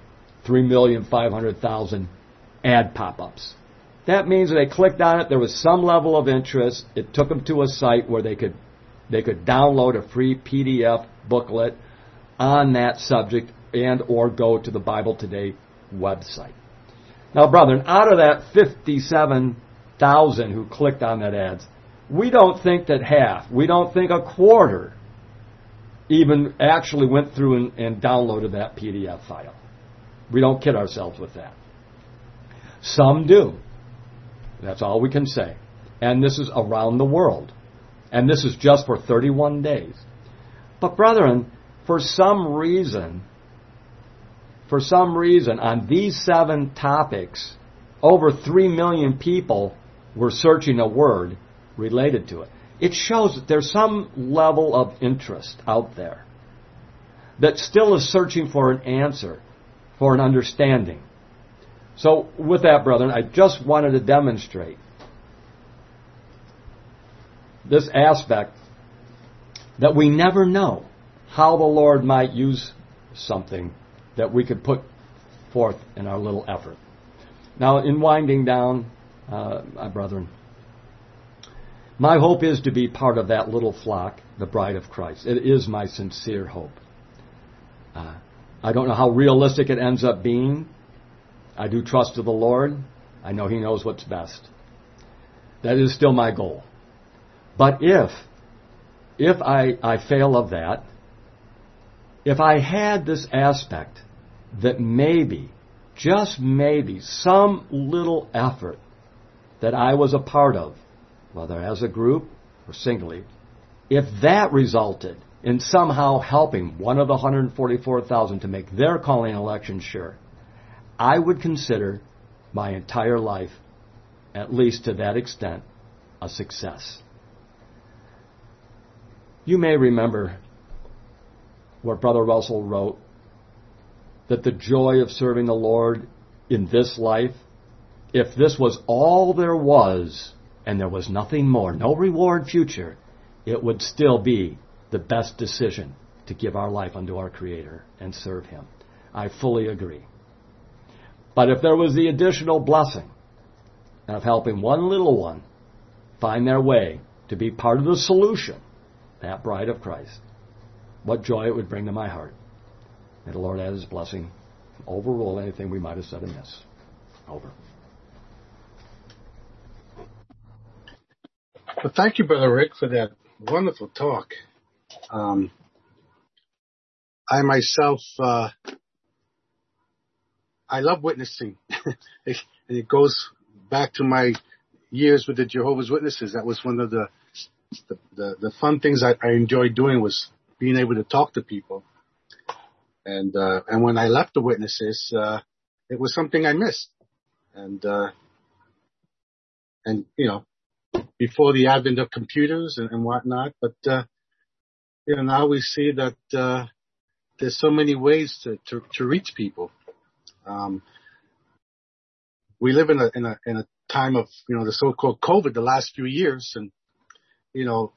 three million five hundred thousand ad pop-ups. That means they clicked on it, there was some level of interest, it took them to a site where they could they could download a free P D F booklet on that subject and or go to the Bible Today website. Now, brethren, out of that fifty-seven thousand who clicked on that ads, we don't think that half, we don't think a quarter even actually went through and, and downloaded that P D F file. We don't kid ourselves with that. Some do. That's all we can say. And this is around the world. And this is just for thirty-one days. But brethren, for some reason, for some reason, on these seven topics, over three million people were searching a word related to it. It shows that there's some level of interest out there that still is searching for an answer, for an understanding. So with that, brethren, I just wanted to demonstrate this aspect that we never know how the Lord might use something that we could put forth in our little effort. Now, in winding down, uh, my brethren, my hope is to be part of that little flock, the bride of Christ. It is my sincere hope. Uh, I don't know how realistic it ends up being. I do trust to the Lord. I know He knows what's best. That is still my goal. But if, if I, I fail of that, if I had this aspect that maybe, just maybe, some little effort that I was a part of, whether as a group or singly, if that resulted in somehow helping one of the one hundred forty-four thousand to make their calling election sure, I would consider my entire life, at least to that extent, a success. You may remember what Brother Russell wrote, that the joy of serving the Lord in this life, if this was all there was, and there was nothing more, no reward future, it would still be the best decision to give our life unto our Creator and serve Him. I fully agree. But if there was the additional blessing of helping one little one find their way to be part of the solution, that bride of Christ, what joy it would bring to my heart. May the Lord add His blessing, overrule anything we might have said amiss. Over. Well, thank you, Brother Rick, for that wonderful talk. Um, I myself, uh, I love witnessing. And it goes back to my years with the Jehovah's Witnesses. That was one of the the, the, the fun things I, I enjoyed doing, was being able to talk to people. And uh, and when I left the Witnesses, uh, it was something I missed. And uh, and you know, before the advent of computers and, and whatnot, but uh, you know, now we see that uh, there's so many ways to, to, to reach people. Um, we live in a in a in a time of, you know, the so-called COVID the last few years, and you know,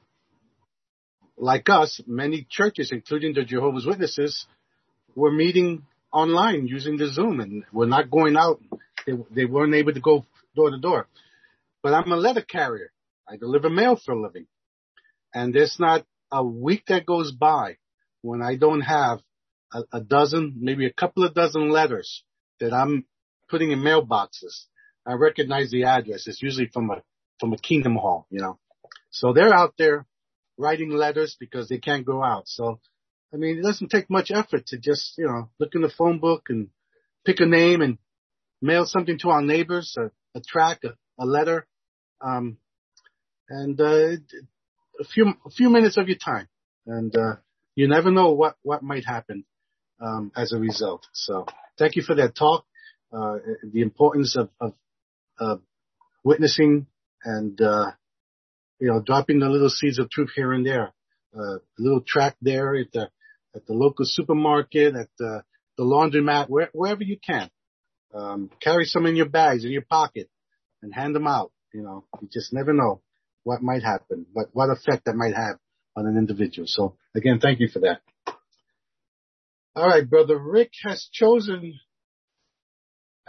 like us, many churches, including the Jehovah's Witnesses, were meeting online using the Zoom, and we're not going out. They, they weren't able to go door to door. But I'm a letter carrier. I deliver mail for a living. And there's not a week that goes by when I don't have a, a dozen, maybe a couple of dozen letters that I'm putting in mailboxes. I recognize the address. It's usually from a, from a Kingdom Hall, you know. So they're out there writing letters because they can't go out. So, I mean, it doesn't take much effort to just, you know, look in the phone book and pick a name and mail something to our neighbors, a, a tract, a, a letter, um, and uh, a few a few minutes of your time. And uh, you never know what, what might happen um, as a result. So thank you for that talk, uh, the importance of, of uh, witnessing and, uh, you know, dropping the little seeds of truth here and there. Uh, a little tract there at the at the local supermarket, at the, the laundromat, where, wherever you can. Um, carry some in your bags, in your pocket, and hand them out. You know, you just never know what might happen, but what effect that might have on an individual. So, again, thank you for that. All right, Brother Rick has chosen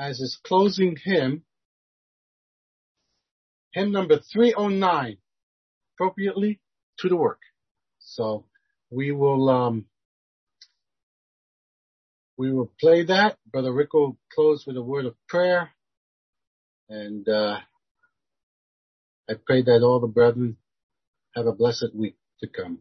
as his closing hymn, hymn number three oh nine, appropriately to the work. So we will um, we will play that. Brother Rick will close with a word of prayer, and uh, I pray that all the brethren have a blessed week to come.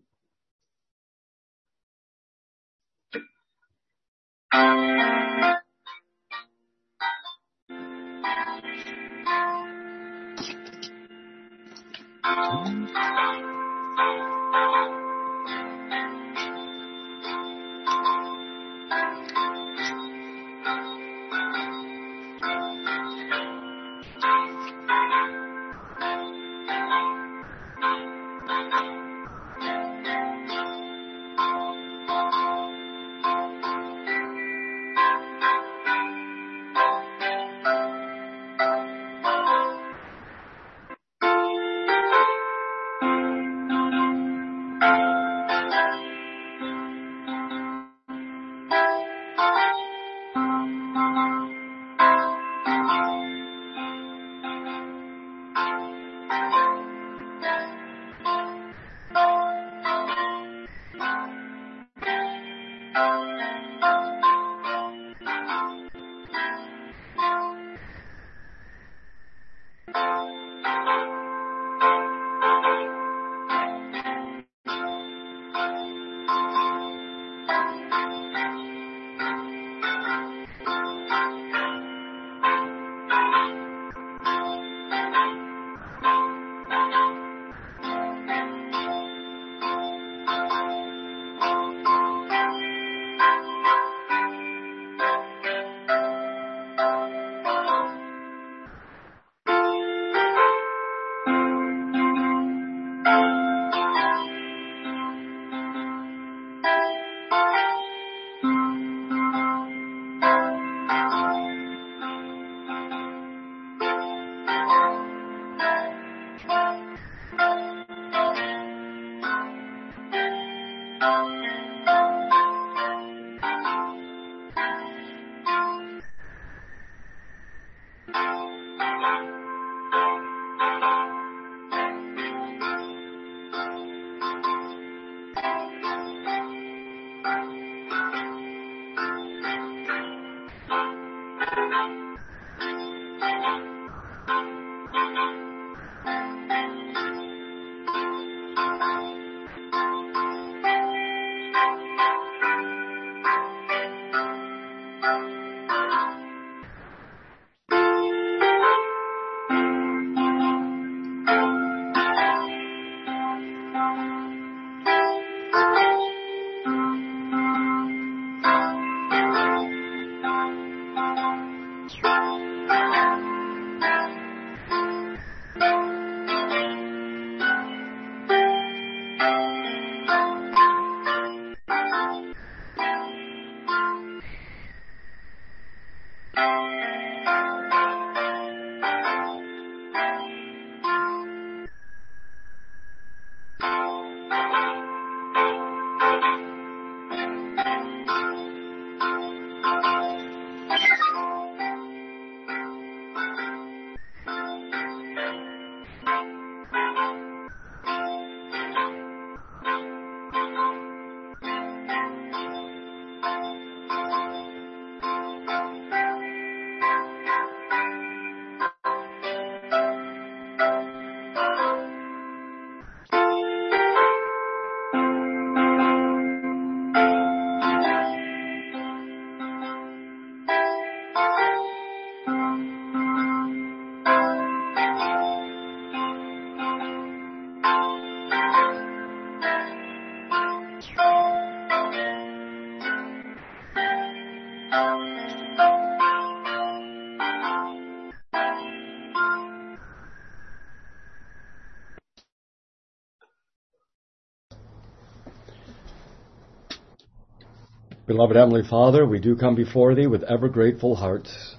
Beloved Heavenly Father, we do come before Thee with ever grateful hearts,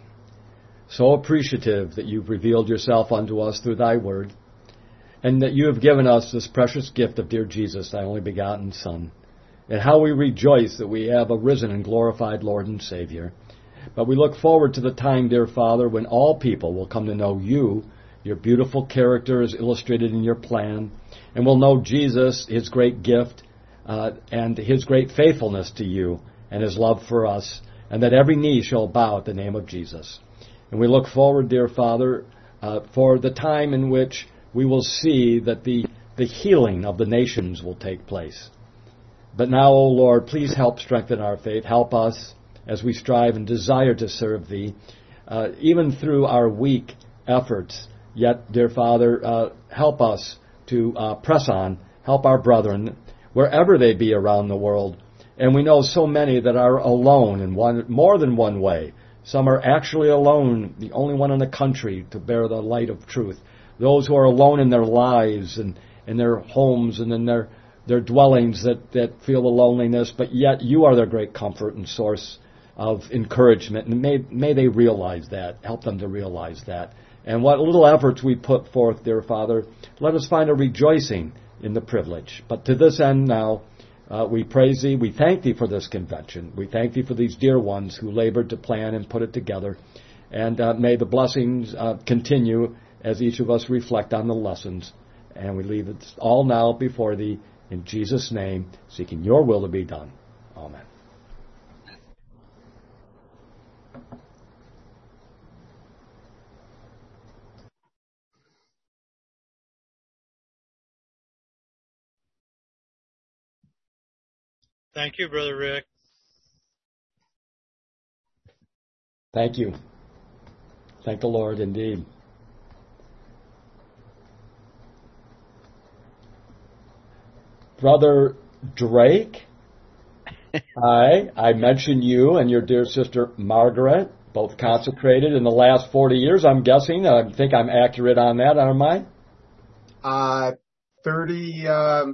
so appreciative that You've revealed Yourself unto us through Thy Word, and that You have given us this precious gift of dear Jesus, Thy only begotten Son, and how we rejoice that we have a risen and glorified Lord and Savior, But we look forward to the time, dear Father, when all people will come to know you, your beautiful character is illustrated in your plan, and will know Jesus, his great gift, uh, and his great faithfulness to you, and his love for us, and that every knee shall bow at the name of Jesus. And we look forward, dear Father, uh, for the time in which we will see that the, the healing of the nations will take place. But now, O Lord, please help strengthen our faith. Help us as we strive and desire to serve Thee, uh, even through our weak efforts. Yet, dear Father, uh, help us to uh, press on, help our brethren, wherever they be around the world. And we know so many that are alone in one, more than one way. Some are actually alone, the only one in the country to bear the light of truth. Those who are alone in their lives and in their homes and in their, their dwellings that, that feel the loneliness, but yet you are their great comfort and source of encouragement. And may, may they realize that, help them to realize that. And what little efforts we put forth, dear Father, let us find a rejoicing in the privilege. But to this end now, uh, we praise Thee, we thank Thee for this convention. We thank Thee for these dear ones who labored to plan and put it together. And uh, may the blessings uh, continue as each of us reflect on the lessons. And we leave it all now before Thee, in Jesus' name, seeking Your will to be done. Amen. Thank you, Brother Rick. Thank you. Thank the Lord indeed. Brother Drake, hi. I mentioned you and your dear sister Margaret, both consecrated in the last forty years, I'm guessing. I think I'm accurate on that, aren't I? Uh, thirty, um,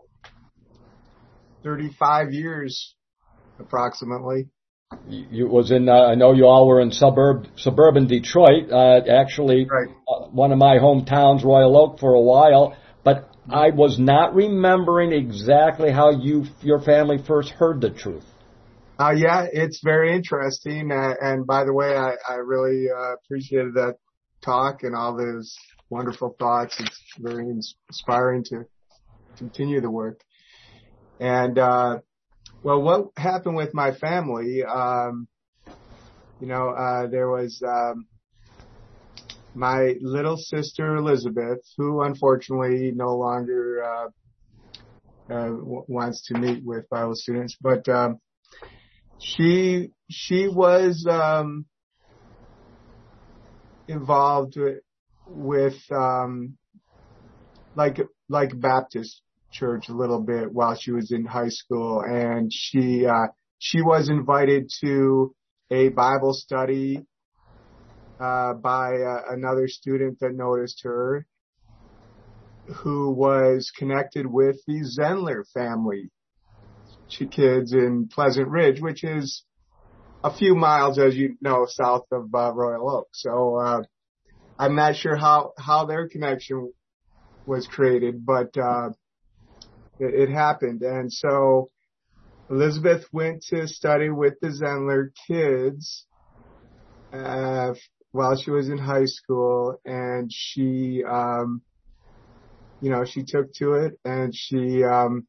thirty-five years, approximately. You was in. Uh, I know you all were in suburb suburban Detroit. Uh, actually, Right. uh, one of my hometowns, Royal Oak, for a while. But I was not remembering exactly how you your family first heard the truth. Uh, yeah, it's very interesting. Uh, and by the way, I, I really uh, appreciated that talk and all those wonderful thoughts. It's very inspiring to continue the work. And, uh, well, what happened with my family, um, you know, uh, there was, um, my little sister Elizabeth, who unfortunately no longer, uh, uh, w- wants to meet with Bible students, but, um, she, she was, um, involved with, with, um, like, like Baptist church a little bit while she was in high school, and she uh she was invited to a Bible study uh by uh, another student that noticed her, who was connected with the Zenler family kids in Pleasant Ridge, which is a few miles, as you know, south of uh, Royal Oak. So uh I'm not sure how how their connection was created, but uh It, it happened. And so Elizabeth went to study with the Zenler kids uh, while she was in high school, and she, um, you know, she took to it, and she, um,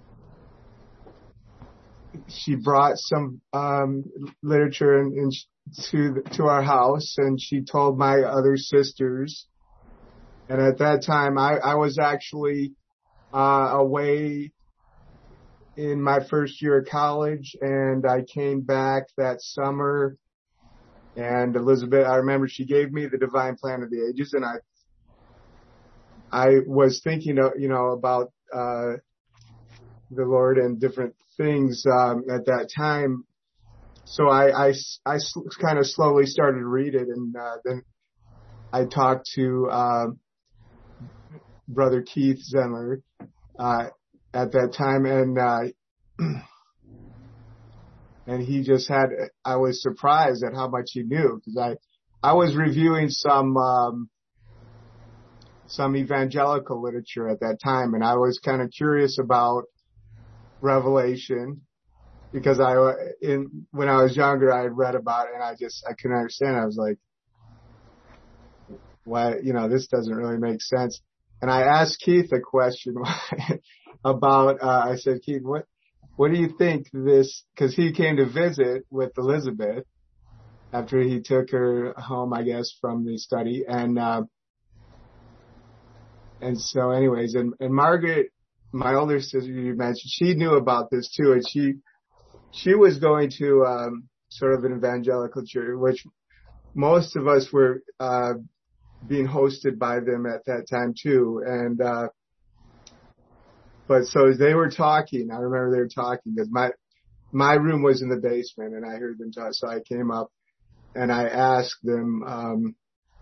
she brought some um, literature in, in, to to our house, and she told my other sisters. And at that time, I, I was actually Uh, away in my first year of college, and I came back that summer, and Elizabeth, I remember she gave me the Divine Plan of the Ages, and I, I was thinking, of, you know, about, uh, the Lord and different things, um, at that time. So I, I, I kind of slowly started to read it, and, uh, then I talked to, um, Brother Keith Zenler, uh, at that time, and, uh, and he just had, I was surprised at how much he knew, because I, I was reviewing some, um, some evangelical literature at that time, and I was kind of curious about Revelation, because I, in, when I was younger, I had read about it and I just, I couldn't understand. I was like, why, you know, this doesn't really make sense. And I asked Keith a question about, uh, I said, Keith, what, what do you think this, cause he came to visit with Elizabeth after he took her home, I guess, from the study. And, uh, and so anyways, and, and Margaret, my older sister you mentioned, she knew about this too. And she, she was going to, um, sort of an evangelical church, which most of us were, uh, being hosted by them at that time too. And, uh, but so as they were talking, I remember they were talking because my, my room was in the basement and I heard them talk. So I came up and I asked them, um,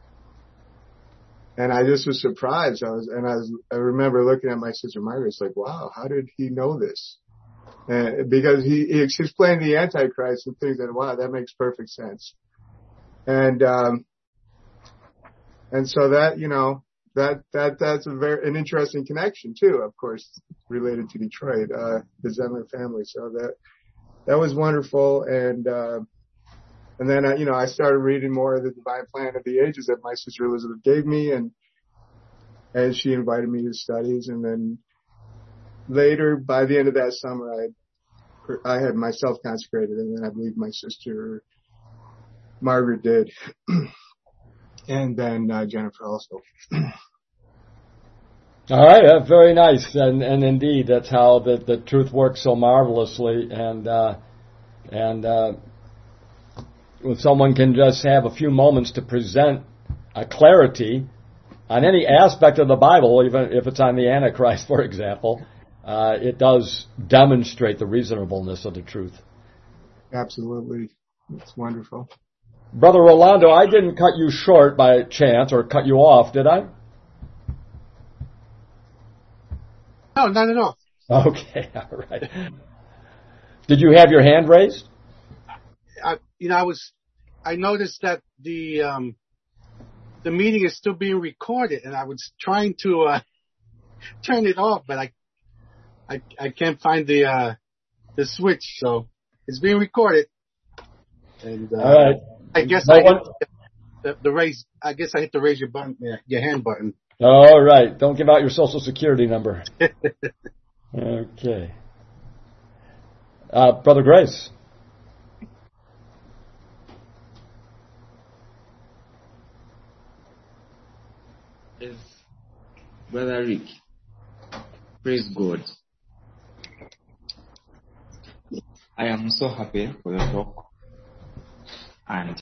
and I just was surprised. I was, and I was, I remember looking at my sister Margaret, it's like, wow, how did he know this? And because he, he explained the Antichrist and things that, wow, that makes perfect sense. And, um, and so that, you know, that, that, that's a very, an interesting connection too, of course, related to Detroit, uh, the Zenler family. So that, that was wonderful. And, uh, and then, uh, you know, I started reading more of the Divine Plan of the Ages that my sister Elizabeth gave me, and, and she invited me to studies. And then later, by the end of that summer, I, I had myself consecrated, and then I believe my sister Margaret did. And then uh, Jennifer also. All right, uh, very nice, and and indeed, that's how the, the truth works so marvelously, and uh, and uh, when someone can just have a few moments to present a clarity on any aspect of the Bible, even if it's on the Antichrist, for example, uh, it does demonstrate the reasonableness of the truth. Absolutely, it's wonderful. Brother Rolando, I didn't cut you short by chance or cut you off, did I? No, not at all. Okay, all right. Did you have your hand raised? I, you know, I was, I noticed that the, um, the meeting is still being recorded, and I was trying to, uh, turn it off, but I, I, I can't find the, uh, the switch, so it's being recorded. And, uh, all right. I guess no I one... hit the, the raise, I guess I hit the raise your button, yeah, your hand button. All right. Don't give out your social security number. Okay. Uh, Brother Grace. Yes, Brother Rick. Praise God. I am so happy for the talk, and